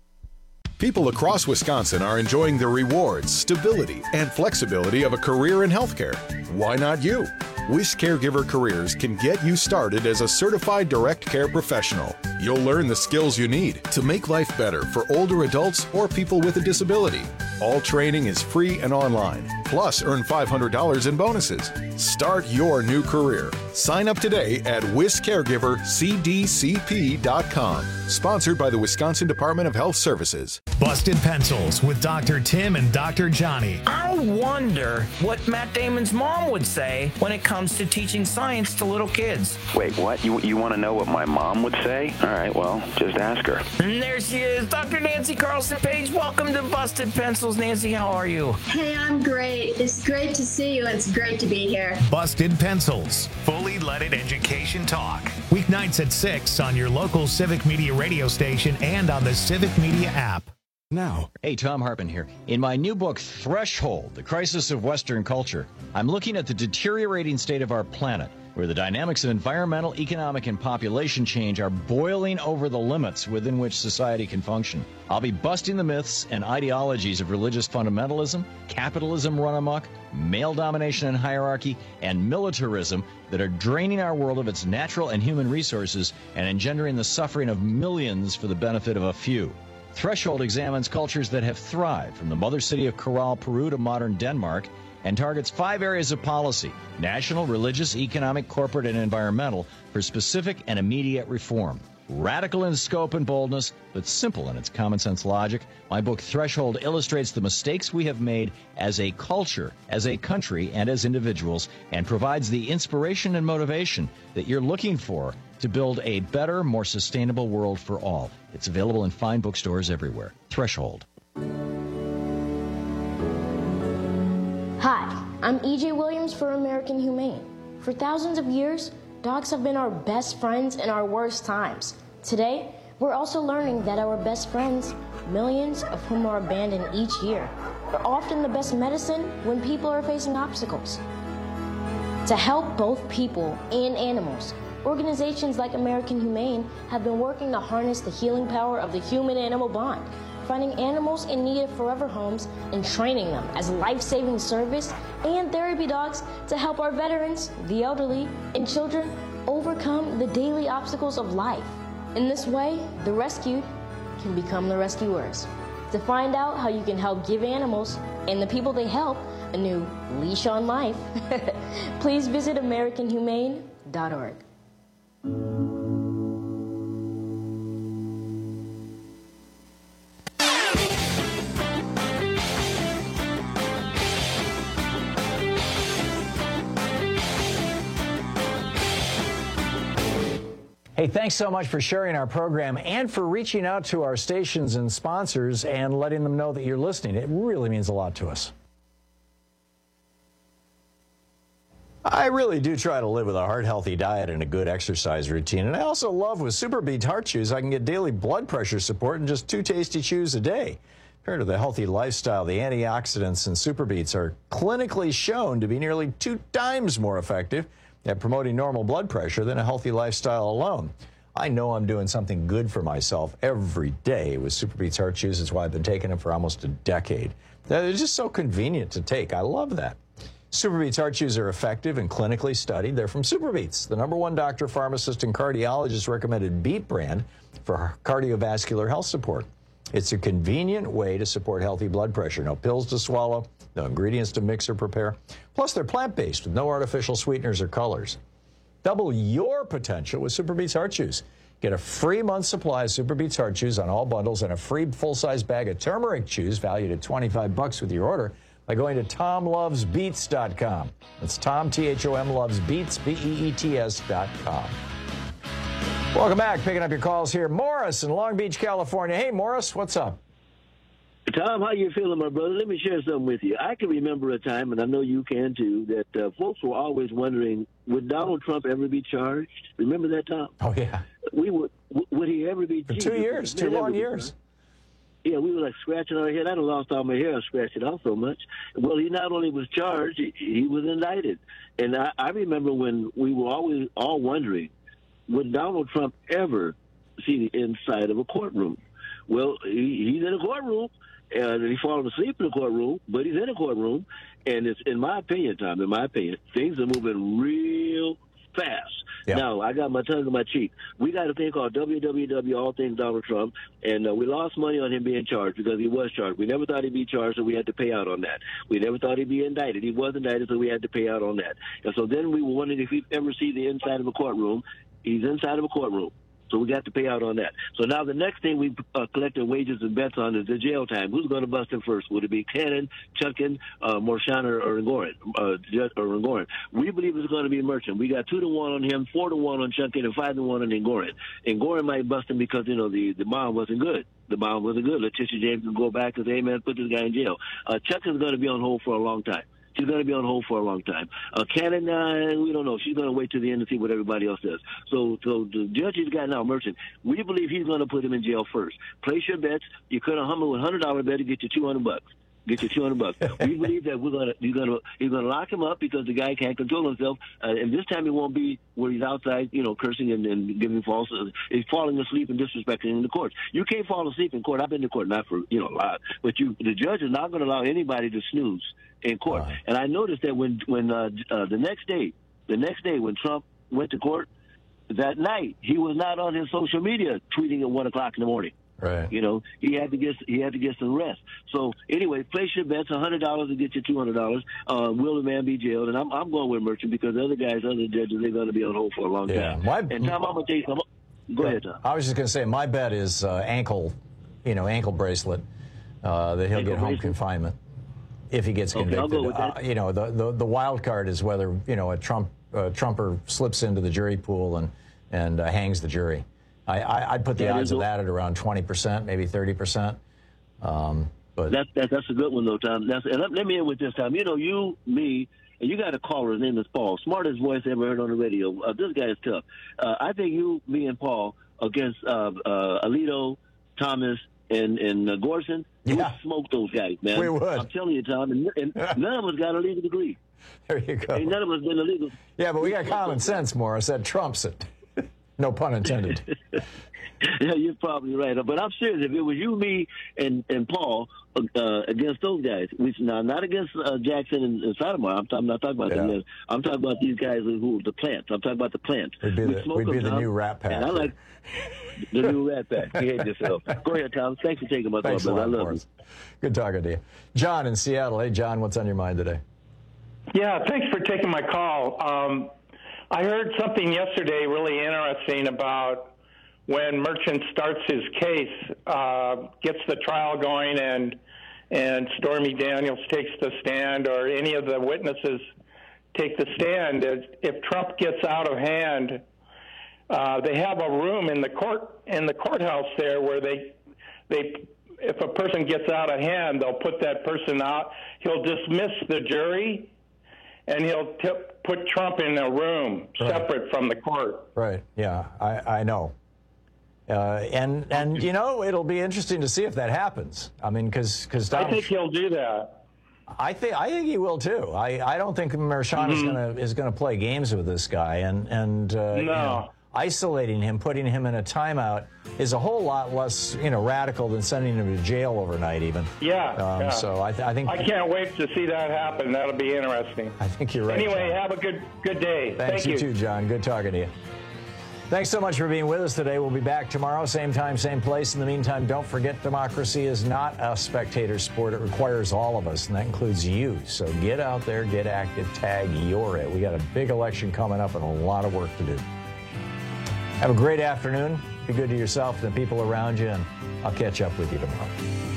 People across Wisconsin are enjoying the rewards, stability, and flexibility of a career in healthcare. Why not you? Wish Caregiver Careers can get you started as a certified direct care professional. You'll learn the skills you need to make life better for older adults or people with a disability. All training is free and online. Plus, earn five hundred dollars in bonuses. Start your new career. Sign up today at wis caregiver c d c p dot com. Sponsored by the Wisconsin Department of Health Services. Busted Pencils with Doctor Tim and Doctor Johnny. I wonder what Matt Damon's mom would say when it comes to teaching science to little kids. Wait, what? You you want to know what my mom would say? All right, well, just ask her. And there she is, Doctor Nancy Carlson Page. Welcome to Busted Pencils. Nancy, how are you? Hey, I'm great. It's great to see you, and it's great to be here. Busted Pencils, fully leaded education talk. Weeknights at six on your local Civic Media radio station and on the Civic Media app. now. Hey, Tom Hartman here. In my new book, Threshold, The Crisis of Western Culture, I'm looking at the deteriorating state of our planet, where the dynamics of environmental, economic, and population change are boiling over the limits within which society can function. I'll be busting the myths and ideologies of religious fundamentalism, capitalism run amok, male domination and hierarchy, and militarism that are draining our world of its natural and human resources and engendering the suffering of millions for the benefit of a few. Threshold examines cultures that have thrived, from the mother city of Corral, Peru to modern Denmark, and targets five areas of policy: national, religious, economic, corporate, and environmental, for specific and immediate reform. Radical in scope and boldness, but simple in its common sense logic, my book Threshold illustrates the mistakes we have made as a culture, as a country, and as individuals, and provides the inspiration and motivation that you're looking for to build a better, more sustainable world for all. It's available in fine bookstores everywhere. Threshold. Hi, I'm E J Williams for American Humane. For thousands of years, dogs have been our best friends in our worst times. Today, we're also learning that our best friends, millions of whom are abandoned each year, are often the best medicine when people are facing obstacles. To help both people and animals, organizations like American Humane have been working to harness the healing power of the human-animal bond, finding animals in need of forever homes and training them as life-saving service and therapy dogs to help our veterans, the elderly, and children overcome the daily obstacles of life. In this way, the rescued can become the rescuers. To find out how you can help give animals and the people they help a new leash on life, please visit American Humane dot org. Hey, thanks so much for sharing our program and for reaching out to our stations and sponsors and letting them know that you're listening. It really means a lot to us. I really do try to live with a heart-healthy diet and a good exercise routine. And I also love with Super Beets Heart Chews, I can get daily blood pressure support in just two tasty chews a day. Compared to the healthy lifestyle, the antioxidants in Super Beets are clinically shown to be nearly two times more effective at promoting normal blood pressure than a healthy lifestyle alone. I know I'm doing something good for myself every day with Super Beets Heart Chews. It's why I've been taking them for almost a decade. They're just so convenient to take. I love that. Super Beets Heart Chews are effective and clinically studied. They're from Super Beets, the number one doctor, pharmacist, and cardiologist recommended beet brand for cardiovascular health support. It's a convenient way to support healthy blood pressure. No pills to swallow, no ingredients to mix or prepare. Plus, they're plant-based with no artificial sweeteners or colors. Double your potential with Super Beets Heart Chews. Get a free month supply of Super Beets Heart Chews on all bundles and a free full-size bag of turmeric chews valued at twenty-five bucks with your order by going to tom loves beets dot com. That's Tom, T H O M, loves beets, B E E T S dot com. Welcome back. Picking up your calls here. Morris in Long Beach, California. Hey, Morris, what's up? Tom, how you feeling, my brother? Let me share something with you. I can remember a time, and I know you can too, that uh, folks were always wondering, would Donald Trump ever be charged? Remember that, Tom? Oh, yeah. We would. Would he ever be? For two years, two long years. Yeah, we were like scratching our head. I done lost all my hair. I scratched it off so much. Well, he not only was charged, he, he was indicted. And I, I remember when we were always all wondering, would Donald Trump ever see the inside of a courtroom? Well, he, he's in a courtroom, and he's falling asleep in a courtroom, but he's in a courtroom. And it's, in my opinion, Tom, in my opinion, things are moving real fast. Yeah. Now, I got my tongue in my cheek. We got a thing called W W W, All Things Donald Trump, and uh, we lost money on him being charged because he was charged. We never thought he'd be charged, so we had to pay out on that. We never thought he'd be indicted. He was indicted, so we had to pay out on that. And so then we were wondering if he'd ever see the inside of a courtroom. He's inside of a courtroom. So we got to pay out on that. So now the next thing we uh, collected wages and bets on is the jail time. Who's going to bust him first? Would it be Cannon, Chutkan, uh, Merchan, or, or Engoron? Uh, or Engoron? We believe it's going to be Merchan. We got two to one on him, four to one on Chutkan, and five to one on Engoron. Engoron might bust him because you know the the bond wasn't good. The bond wasn't good. Letitia James can go back and say, "Hey man, put this guy in jail." Uh, Chutkan's going to be on hold for a long time. She's going to be on hold for a long time. Uh, Canada, we don't know. She's going to wait to the end to see what everybody else does. So, so the judge he's got now, Merchant, we believe he's going to put him in jail first. Place your bets. You could have humbled with one hundred dollars bet to get you two hundred bucks. Get you two hundred bucks. We believe that we're gonna you're gonna you're gonna lock him up because the guy can't control himself, uh, and this time he won't be where he's outside, you know, cursing and, and giving false. Uh, he's falling asleep and disrespecting in the court. You can't fall asleep in court. I've been to court not for you know a lot, but you the judge is not going to allow anybody to snooze in court. Uh-huh. And I noticed that when when uh, uh, the next day, the next day when Trump went to court that night, he was not on his social media tweeting at one o'clock in the morning. Right. You know, he had to get he had to get some rest. So anyway, place your bets. A hundred dollars to get you two hundred dollars. Uh, will the man be jailed? And I'm I'm going with Merchant because the other guys, other judges, they're going to be on hold for a long Yeah. time. My- and Tom, I'm going to tell you something. Go ahead, Tom. I was just going to say, my bet is uh, ankle, you know, ankle bracelet, uh, that he'll Ankle get home bracelet? confinement if he gets Okay, I'll convicted. go with that. Uh, you know, the, the the wild card is whether you know a Trump uh, Trumper slips into the jury pool and and uh, hangs the jury. I, I I'd put the That odds is of a- that at around twenty percent, maybe thirty percent. Um, but That's that, that's a good one though, Tom. That's and let, let me end with this, Tom. You know, you, me, and you got a caller. His name is Paul. Smartest voice ever heard on the radio. Uh, this guy is tough. Uh, I think you, me, and Paul against uh, uh, Alito, Thomas, and and uh, Gorson. We Yeah. would smoke those guys, man. We would. I'm telling you, Tom. And, and none of us got a legal degree. there you go. Ain't none of us been illegal. Yeah, but we got common sense, Morris. That trumps it. No pun intended. Yeah, you're probably right. But I'm serious. If it was you, me, and and Paul uh, against those guys, which now not against uh, Jackson and, and Sotomayor. I'm, I'm not talking about Yeah. them. I'm talking about these guys who the plants. I'm talking about the plants. We'd be We the, smoke we'd be them, the Tom, new Rat Pack. And I like the new Rat Pack. Behave yourself. Go ahead, Tom. Thanks for taking my call, Thanks a brother. I lot, love Morris. Good talking to you. John in Seattle. Hey, John, what's on your mind today? Yeah, thanks for taking my call. Um, I heard something yesterday really interesting about when Merchant starts his case, uh, gets the trial going, and and Stormy Daniels takes the stand, or any of the witnesses take the stand. If, if Trump gets out of hand, uh, they have a room in the court in the courthouse there where they they if a person gets out of hand, they'll put that person out. He'll dismiss the jury, and he'll t- put Trump in a room Right. separate from the court. Right. Yeah, I, I know. Uh, and, and, you know, it'll be interesting to see if that happens. I mean, because because I think he'll do that. I think I think he will too. I, I don't think Merchan is Mhm. gonna is gonna play games with this guy, and and uh, you No. know, isolating him, putting him in a timeout is a whole lot less you know radical than sending him to jail overnight, even. Yeah. Um, yeah. So I, th- I think I can't wait to see that happen. That'll be interesting. I think you're right. Anyway, John. have a good good day. Thanks, Thank you you. too, John. Good talking to you. Thanks so much for being with us today. We'll be back tomorrow, same time, same place. In the meantime, don't forget democracy is not a spectator sport. It requires all of us, and that includes you. So get out there, get active, tag you're it. We got a big election coming up and a lot of work to do. Have a great afternoon. Be good to yourself and the people around you, and I'll catch up with you tomorrow.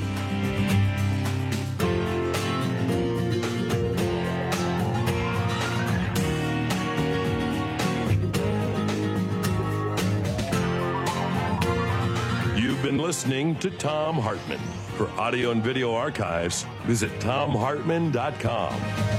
You've been listening to Tom Hartman. For audio and video archives, visit tom hartman dot com.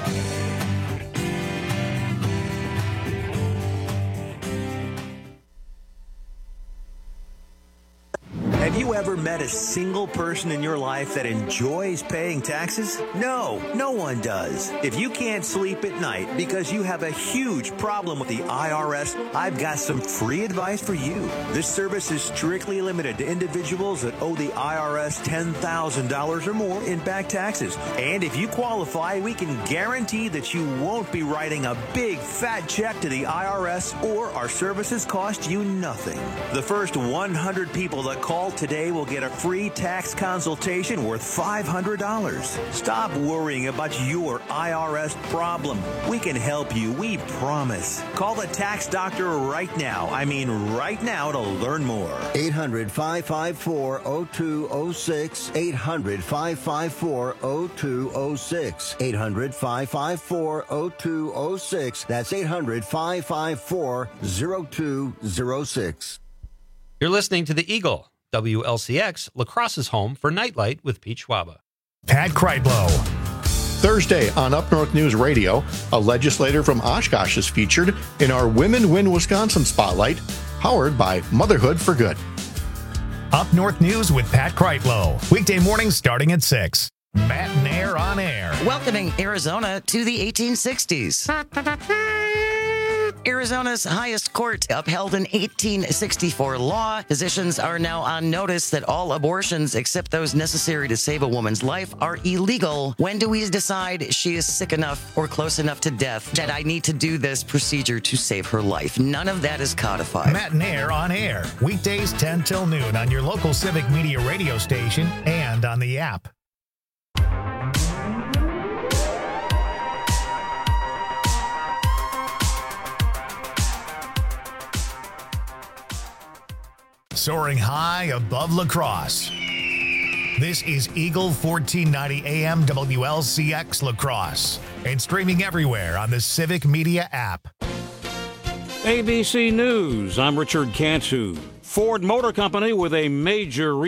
Have you ever met a single person in your life that enjoys paying taxes? No, no one does. If you can't sleep at night because you have a huge problem with the I R S, I've got some free advice for you. This service is strictly limited to individuals that owe the I R S ten thousand dollars or more in back taxes. And if you qualify, we can guarantee that you won't be writing a big fat check to the I R S, or our services cost you nothing. The first one hundred people that call today will get a free tax consultation worth five hundred dollars. Stop worrying about your I R S problem. We can help you, we promise. Call the tax doctor right now. I mean right now to learn more. eight hundred, five five four, oh two oh six. eight hundred, five five four, oh two oh six. eight hundred, five five four, oh two oh six. That's eight hundred, five five four, oh two oh six. You're listening to The Eagle, W L C X, La Crosse's home for Nightlight with Pete Schwaba. Pat Kreitlow. Thursday on Up North News Radio, a legislator from Oshkosh is featured in our Women Win Wisconsin Spotlight, powered by Motherhood for Good. Up North News with Pat Kreitlow. Weekday mornings starting at six. Matt and Air on Air. Welcoming Arizona to the eighteen sixties. Arizona's highest court upheld an eighteen sixty-four law. Physicians are now on notice that all abortions except those necessary to save a woman's life are illegal. When do we decide she is sick enough or close enough to death that I need to do this procedure to save her life? None of that is codified. Matt and Air on Air. Weekdays ten till noon on your local Civic Media radio station and on the app. Soaring high above La Crosse. This is Eagle fourteen ninety A M W L C X La Crosse and streaming everywhere on the Civic Media app. A B C News, I'm Richard Cantu. Ford Motor Company with a major